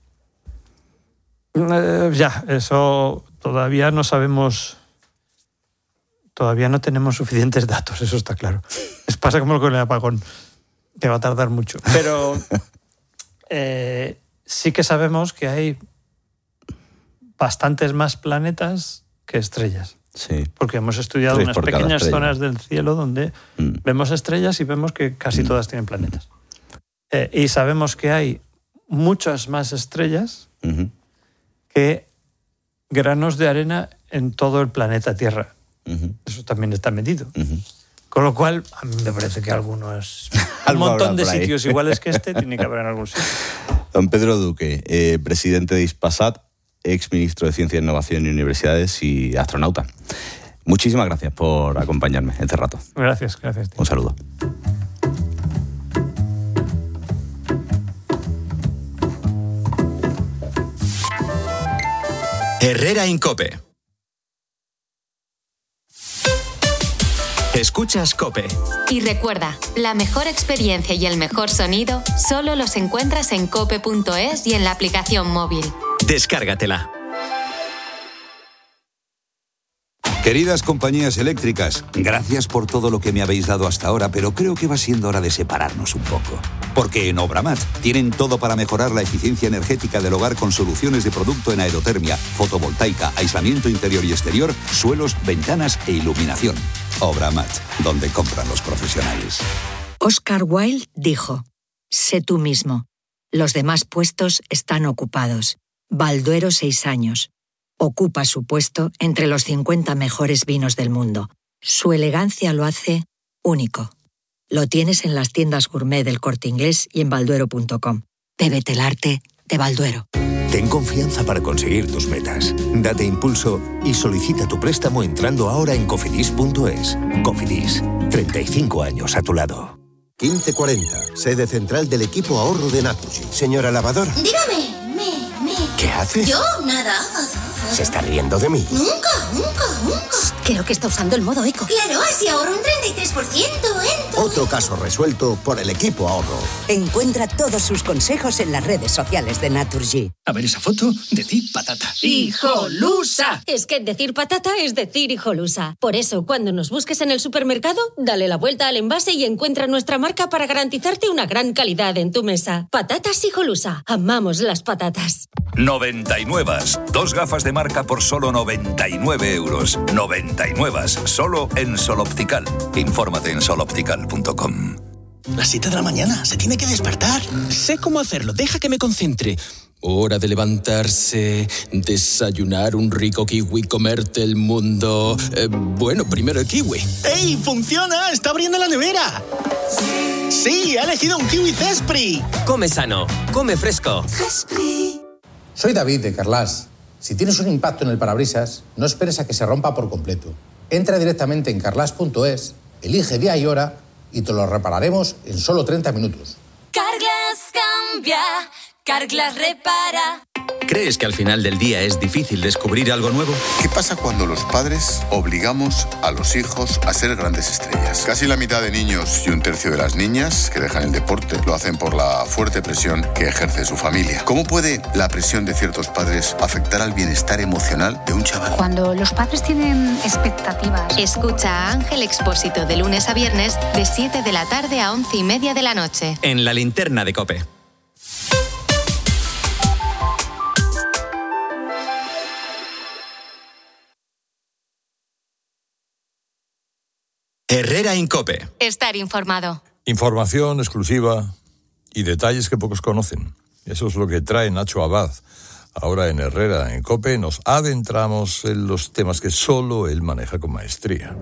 Eh, ya, eso todavía no sabemos... Todavía no tenemos suficientes datos, eso está claro. Es pasa como con el apagón, que va a tardar mucho. Pero eh, sí que sabemos que hay bastantes más planetas que estrellas. Sí. Porque hemos estudiado unas pequeñas zonas del cielo donde mm. vemos estrellas y vemos que casi mm. todas tienen planetas. Eh, y sabemos que hay muchas más estrellas mm-hmm. que granos de arena en todo el planeta Tierra. Uh-huh. Eso también está medido. Uh-huh. Con lo cual, a mí me parece que algunos... un montón de sitios iguales que este tiene que haber en algún sitio. Don Pedro Duque, eh, presidente de Hispasat, ex ministro de Ciencia, Innovación y Universidades y astronauta. Muchísimas gracias por acompañarme este rato. Gracias, gracias. Tío. Un saludo. Herrera en COPE. Escuchas COPE. Y recuerda, la mejor experiencia y el mejor sonido solo los encuentras en cope punto es y en la aplicación móvil. Descárgatela. Queridas compañías eléctricas, gracias por todo lo que me habéis dado hasta ahora, pero creo que va siendo hora de separarnos un poco. Porque en Obramat tienen todo para mejorar la eficiencia energética del hogar con soluciones de producto en aerotermia, fotovoltaica, aislamiento interior y exterior, suelos, ventanas e iluminación. Obramat, donde compran los profesionales. Oscar Wilde dijo: sé tú mismo. Los demás puestos están ocupados. Balduero, seis años. Ocupa su puesto entre los cincuenta mejores vinos del mundo. Su elegancia lo hace único. Lo tienes en las tiendas gourmet del Corte Inglés y en balduero punto com. Bébete el arte de Balduero. Ten confianza para conseguir tus metas. Date impulso y solicita tu préstamo entrando ahora en cofidis punto es. Cofidis, treinta y cinco años a tu lado. quince cuarenta, sede central del equipo ahorro de Naturgy. Señora lavadora. Dígame, me, me. ¿Qué haces? Yo, nada. ¿Se está riendo de mí? Nunca, nunca, nunca. Creo que está usando el modo eco. Claro, así ahorro un treinta y tres por ciento en todo. Otro caso resuelto por el equipo ahorro. Encuentra todos sus consejos en las redes sociales de Naturgy. A ver esa foto, decir patata. ¡Hijolusa! Es que decir patata es decir hijolusa. Por eso, cuando nos busques en el supermercado, dale la vuelta al envase y encuentra nuestra marca para garantizarte una gran calidad en tu mesa. Patatas Hijolusa. Amamos las patatas. noventa y nueve. Dos gafas de marca por solo noventa y nueve euros. noventa y nueve. Solo en Sol Optical. Infórmate en sol optical punto com. Las siete de la mañana. Se tiene que despertar. Sé cómo hacerlo. Deja que me concentre. Hora de levantarse, desayunar un rico kiwi, comerte el mundo. Eh, bueno, primero el kiwi. ¡Ey! ¡Funciona! ¡Está abriendo la nevera! ¡Sí! ¡Sí! ¡Ha elegido un kiwi Zespri! Come sano. Come fresco. Zespri. Soy David de Carlas. Si tienes un impacto en el parabrisas, no esperes a que se rompa por completo. Entra directamente en carlas punto es, elige día y hora y te lo repararemos en solo treinta minutos. Carglass cambia, Carglass repara. ¿Crees que al final del día es difícil descubrir algo nuevo? ¿Qué pasa cuando los padres obligamos a los hijos a ser grandes estrellas? Casi la mitad de niños y un tercio de las niñas que dejan el deporte lo hacen por la fuerte presión que ejerce su familia. ¿Cómo puede la presión de ciertos padres afectar al bienestar emocional de un chaval? Cuando los padres tienen expectativas. Escucha a Ángel Expósito de lunes a viernes de siete de la tarde a once y media de la noche. En la linterna de COPE. Herrera en COPE. Estar informado. Información exclusiva y detalles que pocos conocen. Eso es lo que trae Nacho Abad. Ahora en Herrera en COPE nos adentramos en los temas que solo él maneja con maestría.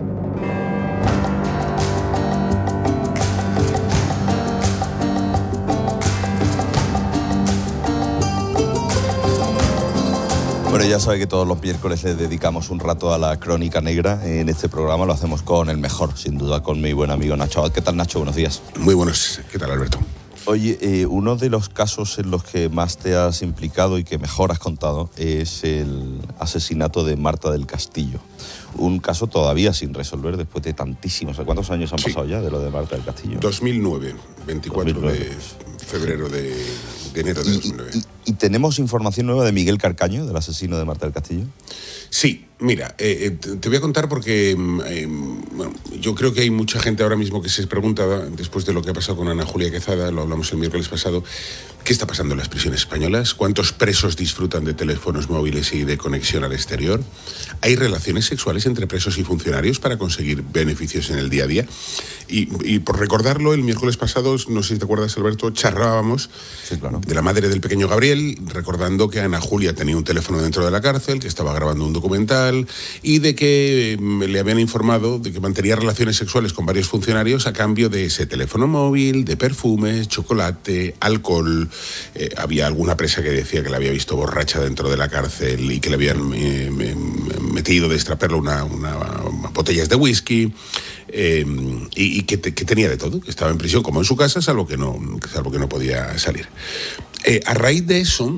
Bueno, ya sabe que todos los miércoles le dedicamos un rato a la crónica negra. En este programa lo hacemos con el mejor, sin duda, con mi buen amigo Nacho Abad. ¿Qué tal, Nacho? Buenos días. Muy buenos. ¿Qué tal, Alberto? Oye, eh, uno de los casos en los que más te has implicado y que mejor has contado es el asesinato de Marta del Castillo. Un caso todavía sin resolver después de tantísimos. ¿Cuántos años han sí. pasado ya de lo de Marta del Castillo? dos mil nueve, veinticuatro dos mil nueve. De febrero de, de enero de y, dos mil nueve. Y, ¿Y tenemos información nueva de Miguel Carcaño, del asesino de Marta del Castillo? Sí, mira, eh, te voy a contar porque eh, bueno, yo creo que hay mucha gente ahora mismo que se pregunta, después de lo que ha pasado con Ana Julia Quezada, lo hablamos el miércoles pasado, ¿qué está pasando en las prisiones españolas? ¿Cuántos presos disfrutan de teléfonos móviles y de conexión al exterior? ¿Hay relaciones sexuales entre presos y funcionarios para conseguir beneficios en el día a día? Y, y por recordarlo, el miércoles pasado, no sé si te acuerdas, Alberto, charlábamos sí, claro. de la madre del pequeño Gabriel, recordando que Ana Julia tenía un teléfono dentro de la cárcel, que estaba grabando un documental, tal, y de que eh, le habían informado de que mantenía relaciones sexuales con varios funcionarios a cambio de ese teléfono móvil, de perfumes, chocolate, alcohol. Eh, había alguna presa que decía que la había visto borracha dentro de la cárcel y que le habían eh, metido de extraperlo una, una, una botellas de whisky. Eh, y, y que, te, que tenía de todo, que estaba en prisión como en su casa, salvo que no, salvo que no podía salir. Eh, a raíz de eso,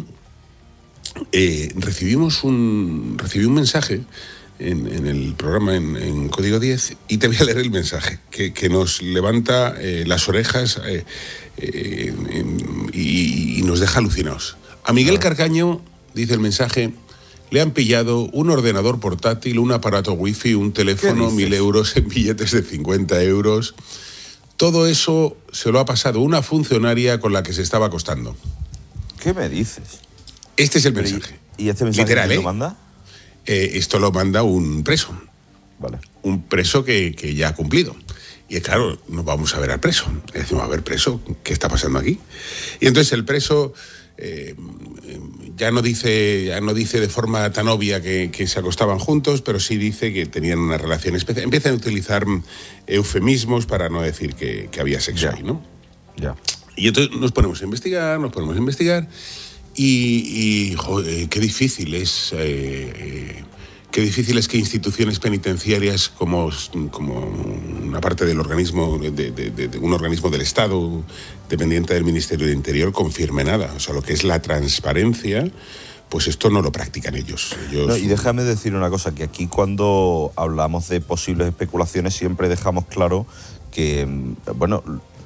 eh, recibimos un, recibí un mensaje en, en el programa, en, en Código diez, y te voy a leer el mensaje, que, que nos levanta eh, las orejas eh, eh, en, y, y nos deja alucinados. A Miguel Carcaño, dice el mensaje, le han pillado un ordenador portátil, un aparato wifi, un teléfono, mil euros en billetes de cincuenta euros. Todo eso se lo ha pasado una funcionaria con la que se estaba acostando. ¿Qué me dices? Este es el mensaje. ¿Y este mensaje literal, quién ¿eh? lo manda? Eh, esto lo manda un preso. Vale. Un preso que, que ya ha cumplido. Y claro, nos vamos a ver al preso. Le decimos, a ver, preso, ¿qué está pasando aquí? Y entonces el preso... Eh, ya no dice ya no dice de forma tan obvia que, que se acostaban juntos, pero sí dice que tenían una relación especial. Empiezan a utilizar eufemismos para no decir que, que había sexo ahí, ¿no? Ya. Y entonces nos ponemos a investigar, nos ponemos a investigar y, y joder, qué difícil es... Eh, eh, Qué difícil es que instituciones penitenciarias como, como una parte del organismo, de, de, de, de un organismo del Estado dependiente del Ministerio de Interior confirme nada. O sea, lo que es la transparencia, pues esto no lo practican ellos. ellos... No, y déjame decir una cosa, que aquí cuando hablamos de posibles especulaciones siempre dejamos claro que, bueno,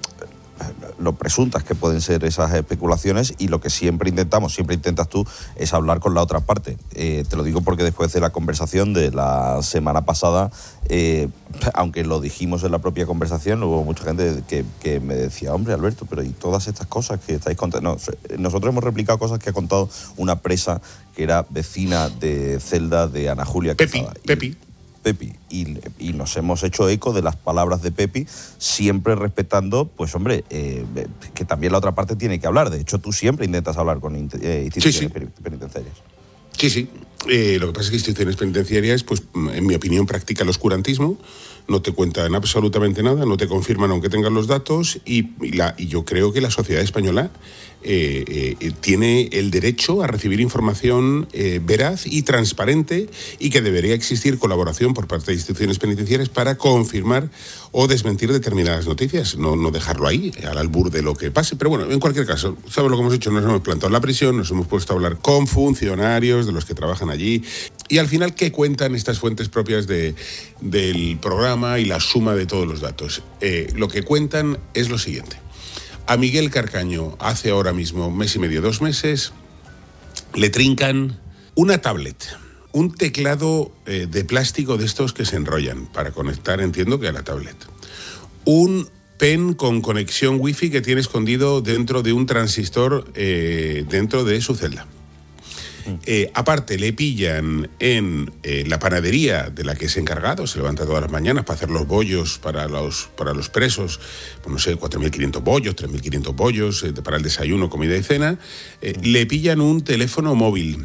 lo presuntas que pueden ser esas especulaciones, y lo que siempre intentamos, siempre intentas tú, es hablar con la otra parte. Eh, te lo digo porque después de la conversación de la semana pasada, eh, aunque lo dijimos en la propia conversación, hubo mucha gente que, que me decía, hombre, Alberto, pero ¿y todas estas cosas que estáis contando? No, nosotros hemos replicado cosas que ha contado una presa que era vecina de celda de Ana Julia Quezada. Pepi, Pepi. Pepi, y, y nos hemos hecho eco de las palabras de Pepi, siempre respetando, pues hombre, eh, que también la otra parte tiene que hablar. De hecho, tú siempre intentas hablar con eh, instituciones sí, sí. penitenciarias. Sí, sí. Eh, lo que pasa es que instituciones penitenciarias, pues en mi opinión, practican el oscurantismo, no te cuentan absolutamente nada, no te confirman aunque tengan los datos, y, y, la, y yo creo que la sociedad española eh, eh, tiene el derecho a recibir información eh, veraz y transparente, y que debería existir colaboración por parte de instituciones penitenciarias para confirmar o desmentir determinadas noticias, no, no dejarlo ahí, al albur de lo que pase. Pero bueno, en cualquier caso, ¿sabes lo que hemos hecho? Nos hemos plantado en la prisión, nos hemos puesto a hablar con funcionarios de los que trabajan allí, y al final, ¿qué cuentan estas fuentes propias de, del programa y la suma de todos los datos? Eh, lo que cuentan es lo siguiente. A Miguel Carcaño, hace ahora mismo un mes y medio, dos meses, le trincan una tablet, un teclado eh, de plástico de estos que se enrollan para conectar, entiendo que a la tablet, un pen con conexión wifi que tiene escondido dentro de un transistor eh, dentro de su celda. Eh, aparte, le pillan en eh, la panadería de la que es encargado, se levanta todas las mañanas para hacer los bollos para los, para los presos, pues no sé, cuatro mil quinientos bollos, tres mil quinientos bollos, eh, para el desayuno, comida y cena. Eh, le pillan un teléfono móvil.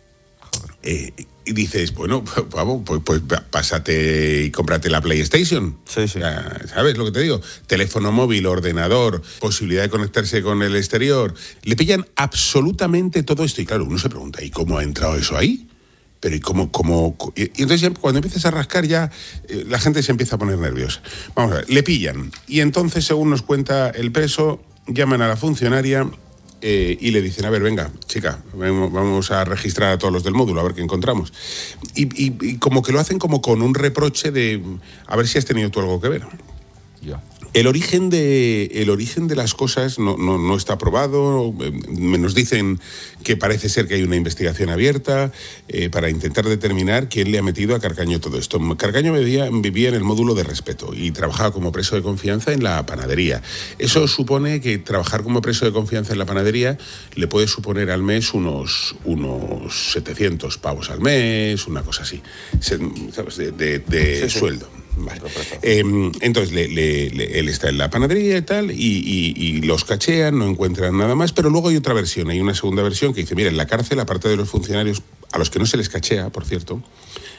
Eh, y dices, bueno, pues, vamos, pues, pues pásate y cómprate la PlayStation. Sí, sí. ¿Sabes lo que te digo? Teléfono móvil, ordenador, posibilidad de conectarse con el exterior. Le pillan absolutamente todo esto. Y claro, uno se pregunta, ¿y cómo ha entrado eso ahí? Pero ¿y cómo? cómo y, y entonces ya, cuando empiezas a rascar ya eh, la gente se empieza a poner nerviosa. Vamos a ver, le pillan. Y entonces, según nos cuenta el preso, llaman a la funcionaria... Eh, y le dicen, a ver, venga, chica, vamos a registrar a todos los del módulo, a ver qué encontramos. Y, y, y como que lo hacen como con un reproche de, a ver si has tenido tú algo que ver. Ya. El origen de, el origen de las cosas no, no, no está probado. Nos dicen que parece ser que hay una investigación abierta eh, para intentar determinar quién le ha metido a Carcaño todo esto. Carcaño vivía, vivía en el módulo de respeto y trabajaba como preso de confianza en la panadería. Eso supone que trabajar como preso de confianza en la panadería le puede suponer al mes unos, unos setecientos pavos al mes, una cosa así, ¿sabes? De, de, de sí, sueldo. Sí. Vale. Eh, entonces le, le, le, él está en la panadería y tal, y, y, y los cachean, no encuentran nada más, pero luego hay otra versión, hay una segunda versión que dice, mira, en la cárcel, aparte de los funcionarios, a los que no se les cachea, por cierto,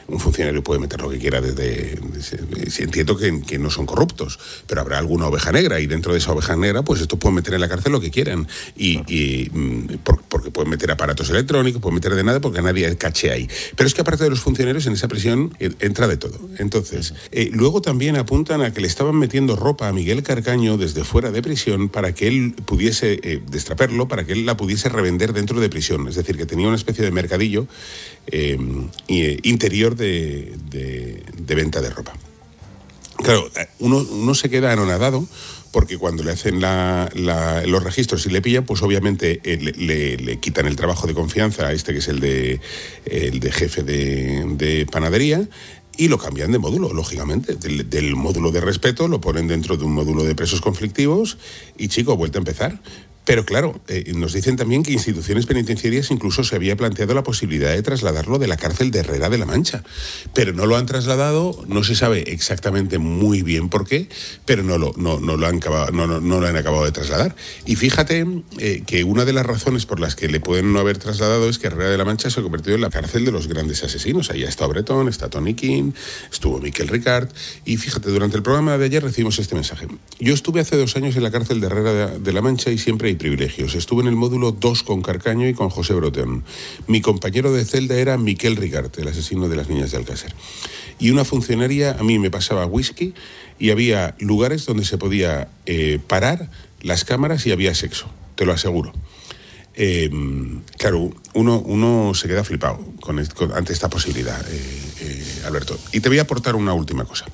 un funcionario puede meter lo que quiera desde... desde entiendo que, que no son corruptos, pero habrá alguna oveja negra y dentro de esa oveja negra, pues estos pueden meter en la cárcel lo que quieran. Y, y por, porque pueden meter aparatos electrónicos, pueden meter de nada porque nadie caché ahí. Pero es que aparte de los funcionarios, en esa prisión eh, entra de todo. Entonces, eh, luego también apuntan a que le estaban metiendo ropa a Miguel Carcaño desde fuera de prisión para que él pudiese eh, destraperlo, para que él la pudiese revender dentro de prisión. Es decir, que tenía una especie de mercadillo eh, eh, interior de, de, de venta de ropa. Claro, uno, uno se queda anonadado porque cuando le hacen la, la, los registros y le pillan, pues obviamente eh, le, le, le quitan el trabajo de confianza a este que es el de, el de jefe de, de panadería, y lo cambian de módulo, lógicamente. Del, del módulo de respeto lo ponen dentro de un módulo de presos conflictivos y, chico, vuelta a empezar. Pero claro, eh, nos dicen también que instituciones penitenciarias incluso se había planteado la posibilidad de trasladarlo de la cárcel de Herrera de la Mancha. Pero no lo han trasladado, no se sabe exactamente muy bien por qué, pero no lo, no, no lo, han, acabado, no, no, no lo han acabado de trasladar. Y fíjate eh, que una de las razones por las que le pueden no haber trasladado es que Herrera de la Mancha se ha convertido en la cárcel de los grandes asesinos. Ahí está Bretón, está Tony King, estuvo Miquel Ricard. Y fíjate, durante el programa de ayer recibimos este mensaje. Yo estuve hace dos años en la cárcel de Herrera de, de la Mancha y siempre privilegios. Estuve en el módulo dos con Carcaño y con José Bretón. Mi compañero de celda era Miquel Ricard, el asesino de las niñas de Alcácer. Y una funcionaria a mí me pasaba whisky y había lugares donde se podía eh, parar las cámaras y había sexo, te lo aseguro. Eh, claro, uno, uno se queda flipado con, con, ante esta posibilidad, eh, eh, Alberto. Y te voy a aportar una última cosa.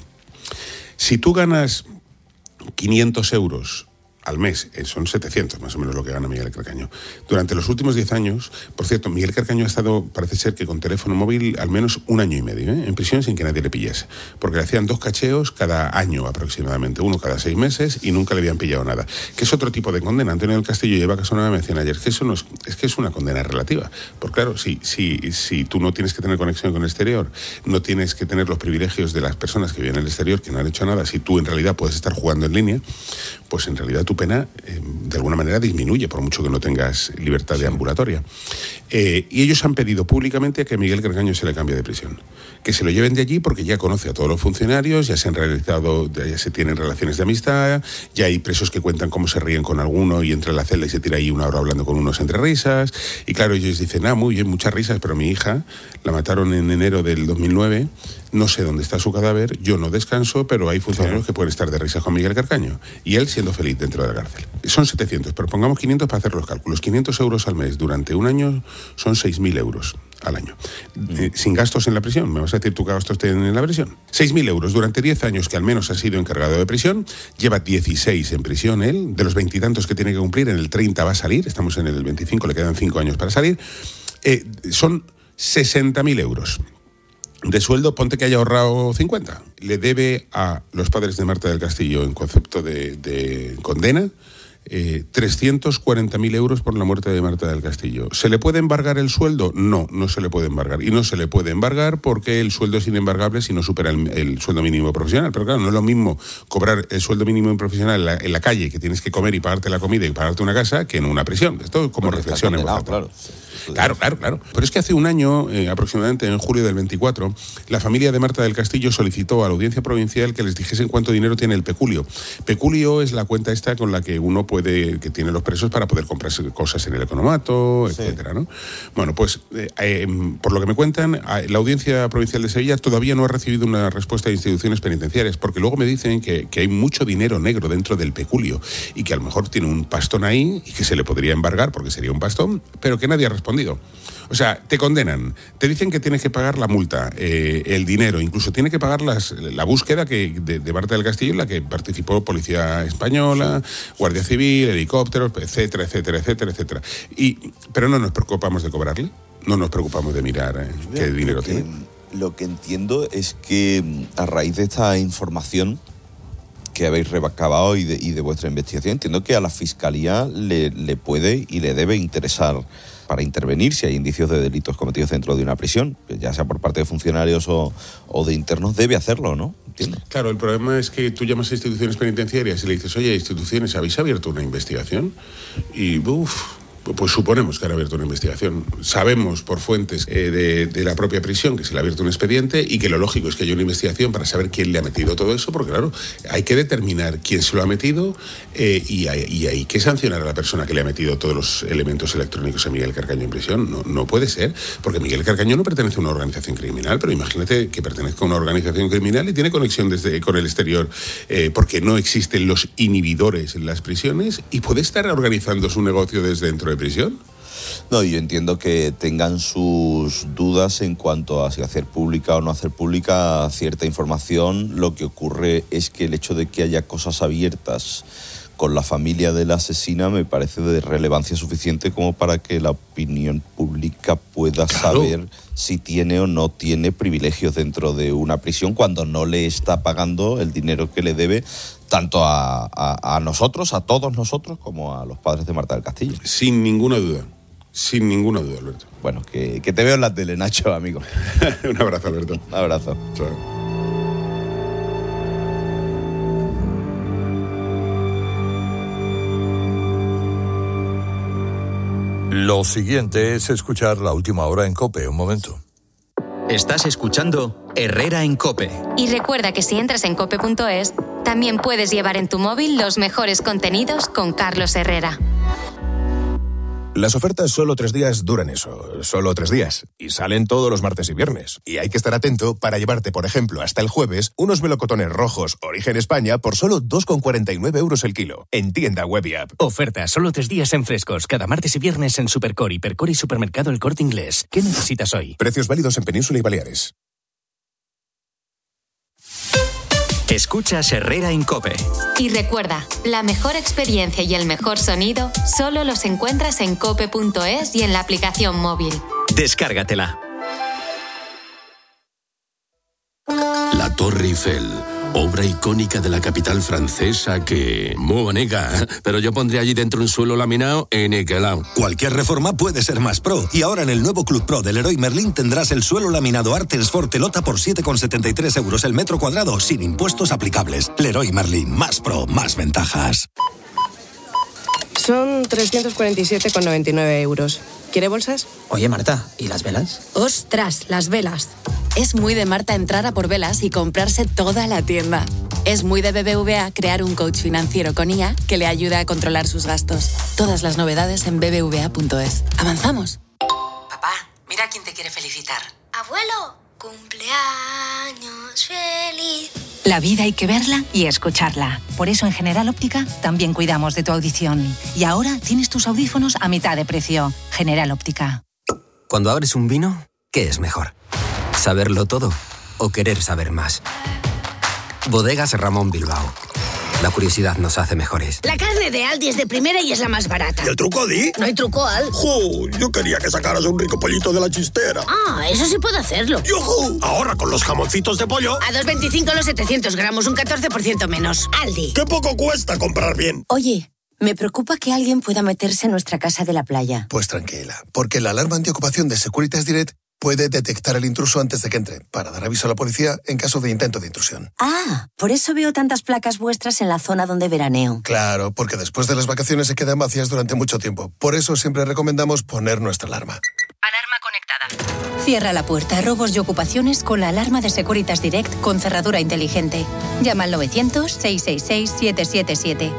Si tú ganas quinientos euros al mes, son setecientos más o menos lo que gana Miguel Carcaño. Durante los últimos diez años, por cierto, Miguel Carcaño ha estado, parece ser que con teléfono móvil, al menos un año y medio, ¿eh? en prisión sin que nadie le pillase. Porque le hacían dos cacheos cada año aproximadamente, uno cada seis meses y nunca le habían pillado nada. Que es otro tipo de condena. Antonio del Castillo y Eva Casanova me decían ayer que eso no es, es que es una condena relativa. Porque claro, si, si, si tú no tienes que tener conexión con el exterior, no tienes que tener los privilegios de las personas que viven en el exterior, que no han hecho nada, si tú en realidad puedes estar jugando en línea, pues en realidad tu pena eh, de alguna manera disminuye, por mucho que no tengas libertad de ambulatoria. Eh, y ellos han pedido públicamente que a Miguel Carcaño se le cambie de prisión. Que se lo lleven de allí porque ya conoce a todos los funcionarios, ya se han realizado, ya se tienen relaciones de amistad, ya hay presos que cuentan cómo se ríen con alguno y entra en la celda y se tira ahí una hora hablando con unos entre risas. Y claro, ellos dicen, ah, muy bien, muchas risas, pero mi hija la mataron en enero del dos mil nueve, no sé dónde está su cadáver, yo no descanso, pero hay funcionarios que pueden estar de risas con Miguel Carcaño. Y él siendo feliz dentro de la cárcel. Son setecientos, pero pongamos quinientos para hacer los cálculos. quinientos euros al mes durante un año son seis mil euros al año. Eh, sin gastos en la prisión. ¿Me vas a decir tú que gastos tienen en la prisión? seis mil euros durante diez años que al menos ha sido encargado de prisión. Lleva dieciséis en prisión él. De los veintitantos que tiene que cumplir, en el treinta va a salir. Estamos en el veinticinco, le quedan cinco años para salir. Eh, son sesenta mil euros. De sueldo, ponte que haya ahorrado cincuenta. Le debe a los padres de Marta del Castillo, en concepto de, de condena, eh, trescientos cuarenta mil euros por la muerte de Marta del Castillo. ¿Se le puede embargar el sueldo? No, no se le puede embargar. Y no se le puede embargar porque el sueldo es inembargable si no supera el, el sueldo mínimo profesional. Pero claro, no es lo mismo cobrar el sueldo mínimo profesional en la, en la calle, que tienes que comer y pagarte la comida y pagarte una casa, que en una prisión. Esto como reflexión en voz alta. Claro. Claro, claro, claro. Pero es que hace un año, eh, aproximadamente en julio del veinticuatro, la familia de Marta del Castillo solicitó a la Audiencia Provincial que les dijesen cuánto dinero tiene el peculio. Peculio es la cuenta esta con la que uno puede, que tienen los presos para poder comprarse cosas en el economato, sí, etcétera, ¿no? Bueno, pues, eh, eh, por lo que me cuentan, la Audiencia Provincial de Sevilla todavía no ha recibido una respuesta de instituciones penitenciarias, porque luego me dicen que, que hay mucho dinero negro dentro del peculio y que a lo mejor tiene un pastón ahí y que se le podría embargar porque sería un pastón, pero que nadie ha respondido. O sea, te condenan, te dicen que tienes que pagar la multa, eh, el dinero, incluso tiene que pagar las, la búsqueda que de, de Marta del Castillo, en la que participó Policía Española, Guardia Civil, helicópteros, etcétera, etcétera, etcétera, etcétera. Y, pero no nos preocupamos de cobrarle, no nos preocupamos de mirar eh, qué dinero que, tiene. Lo que entiendo es que a raíz de esta información que habéis recabado y de, y de vuestra investigación, entiendo que a la Fiscalía le, le puede y le debe interesar para intervenir si hay indicios de delitos cometidos dentro de una prisión, ya sea por parte de funcionarios o, o de internos, debe hacerlo, ¿no? ¿Entiendo? Claro, el problema es que tú llamas a instituciones penitenciarias y le dices, oye, instituciones, ¿habéis abierto una investigación? Y, uff, Pues suponemos que han abierto una investigación. Sabemos por fuentes eh, de, de la propia prisión que se le ha abierto un expediente y que lo lógico es que haya una investigación para saber quién le ha metido todo eso, porque claro, hay que determinar quién se lo ha metido eh, y, hay, y hay que sancionar a la persona que le ha metido todos los elementos electrónicos a Miguel Carcaño en prisión. No, no puede ser, porque Miguel Carcaño no pertenece a una organización criminal, pero imagínate que pertenezca a una organización criminal y tiene conexión desde, con el exterior, eh, porque no existen los inhibidores en las prisiones y puede estar organizando su negocio desde dentro de prisión. No, yo entiendo que tengan sus dudas en cuanto a si hacer pública o no hacer pública cierta información. Lo que ocurre es que el hecho de que haya cosas abiertas con la familia de la asesina me parece de relevancia suficiente como para que la opinión pública pueda claro. saber si tiene o no tiene privilegios dentro de una prisión cuando no le está pagando el dinero que le debe tanto a, a, a nosotros, a todos nosotros, como a los padres de Marta del Castillo. Sin ninguna duda. Sin ninguna duda, Alberto. Bueno, que, que te veo en la tele, Nacho, amigo. Un abrazo, Alberto. Un abrazo. Chao. Lo siguiente es escuchar La Última Hora en COPE. Un momento. Estás escuchando Herrera en COPE. Y recuerda que si entras en cope punto es, también puedes llevar en tu móvil los mejores contenidos con Carlos Herrera. Las ofertas solo tres días duran eso, solo tres días, y salen todos los martes y viernes. Y hay que estar atento para llevarte, por ejemplo, hasta el jueves, unos melocotones rojos Origen España por solo dos con cuarenta y nueve euros el kilo, en tienda web y app. Oferta solo tres días en frescos, cada martes y viernes en Supercore, Hipercore y Supermercado El Corte Inglés. ¿Qué necesitas hoy? Precios válidos en Península y Baleares. Escuchas Herrera en COPE. Y recuerda, la mejor experiencia y el mejor sonido solo los encuentras en cope punto es y en la aplicación móvil. Descárgatela. La Torre Eiffel, obra icónica de la capital francesa que... Muy bonita, pero yo pondría allí dentro un suelo laminado en niquelado. Cualquier reforma puede ser más pro. Y ahora en el nuevo Club Pro del Leroy Merlin tendrás el suelo laminado Artels Fortelota por siete con setenta y tres euros el metro cuadrado, sin impuestos aplicables. Leroy Merlin, más pro, más ventajas. Son trescientos cuarenta y siete con noventa y nueve euros. ¿Quiere bolsas? Oye, Marta, ¿y las velas? ¡Ostras, las velas! Es muy de Marta entrar a por velas y comprarse toda la tienda. Es muy de B B V A crear un coach financiero con I A que le ayuda a controlar sus gastos. Todas las novedades en b b v a punto es. ¡Avanzamos! Papá, mira quién te quiere felicitar. Abuelo, cumpleaños feliz. La vida hay que verla y escucharla. Por eso en General Óptica también cuidamos de tu audición. Y ahora tienes tus audífonos a mitad de precio. General Óptica. Cuando abres un vino, ¿qué es mejor? ¿Saberlo todo o querer saber más? Bodegas Ramón Bilbao. La curiosidad nos hace mejores. La carne de Aldi es de primera y es la más barata. ¿Y el truco, Di? No hay truco, Al. ¡Jo! Yo quería que sacaras un rico pollito de la chistera. Ah, eso sí puedo hacerlo. ¡Yujú! Ahorra con los jamoncitos de pollo. A dos veinticinco los setecientos gramos, un catorce por ciento menos. Aldi. ¡Qué poco cuesta comprar bien! Oye, me preocupa que alguien pueda meterse en nuestra casa de la playa. Pues tranquila, porque la alarma antiocupación de Securitas Direct puede detectar el intruso antes de que entre, para dar aviso a la policía en caso de intento de intrusión. Ah, por eso veo tantas placas vuestras en la zona donde veraneo. Claro, porque después de las vacaciones se quedan vacías durante mucho tiempo. Por eso siempre recomendamos poner nuestra alarma. Alarma conectada. Cierra la puerta a robos y ocupaciones con la alarma de Securitas Direct con cerradura inteligente. Llama al novecientos, seiscientos sesenta y seis, siete siete siete.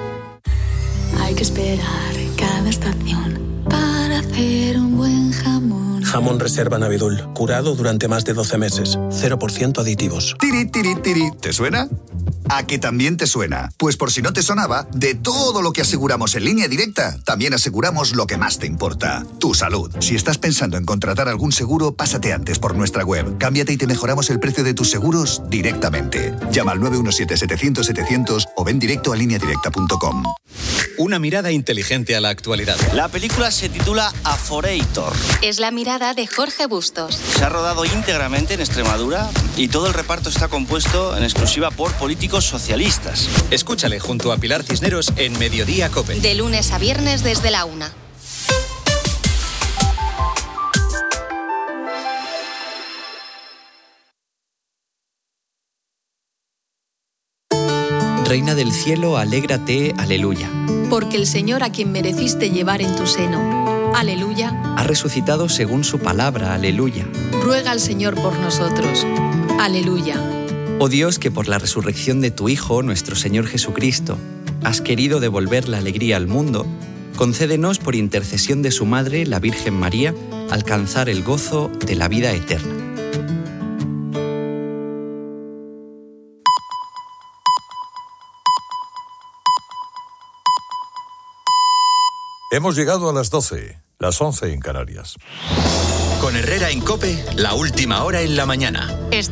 Hay que esperar cada estación para hacer un buen jamón. Jamón Reserva Navidul, curado durante más de doce meses. cero por ciento aditivos. Tiri, tiri, tiri. ¿Te suena? ¿A que también te suena? Pues por si no te sonaba, de todo lo que aseguramos en Línea Directa, también aseguramos lo que más te importa, tu salud. Si estás pensando en contratar algún seguro, pásate antes por nuestra web. Cámbiate y te mejoramos el precio de tus seguros directamente. Llama al nueve uno siete, setecientos, setecientos o ven directo a línea directa punto com. Una mirada inteligente a la actualidad. La película se titula Aforator. Es la mirada de Jorge Bustos. Se ha rodado íntegramente en Extremadura y todo el reparto está compuesto en exclusiva por políticos socialistas. Escúchale junto a Pilar Cisneros en Mediodía COPE. De lunes a viernes desde la una. Reina del cielo, alégrate, aleluya. porque el Señor a quien mereciste llevar en tu seno, aleluya, ha resucitado según su palabra, aleluya. ruega al Señor por nosotros, aleluya. Oh Dios, que por la resurrección de tu Hijo, nuestro Señor Jesucristo, has querido devolver la alegría al mundo, concédenos por intercesión de su Madre, la Virgen María, alcanzar el gozo de la vida eterna. Hemos llegado a las doce, las once en Canarias. Con Herrera en COPE, la última hora en la mañana.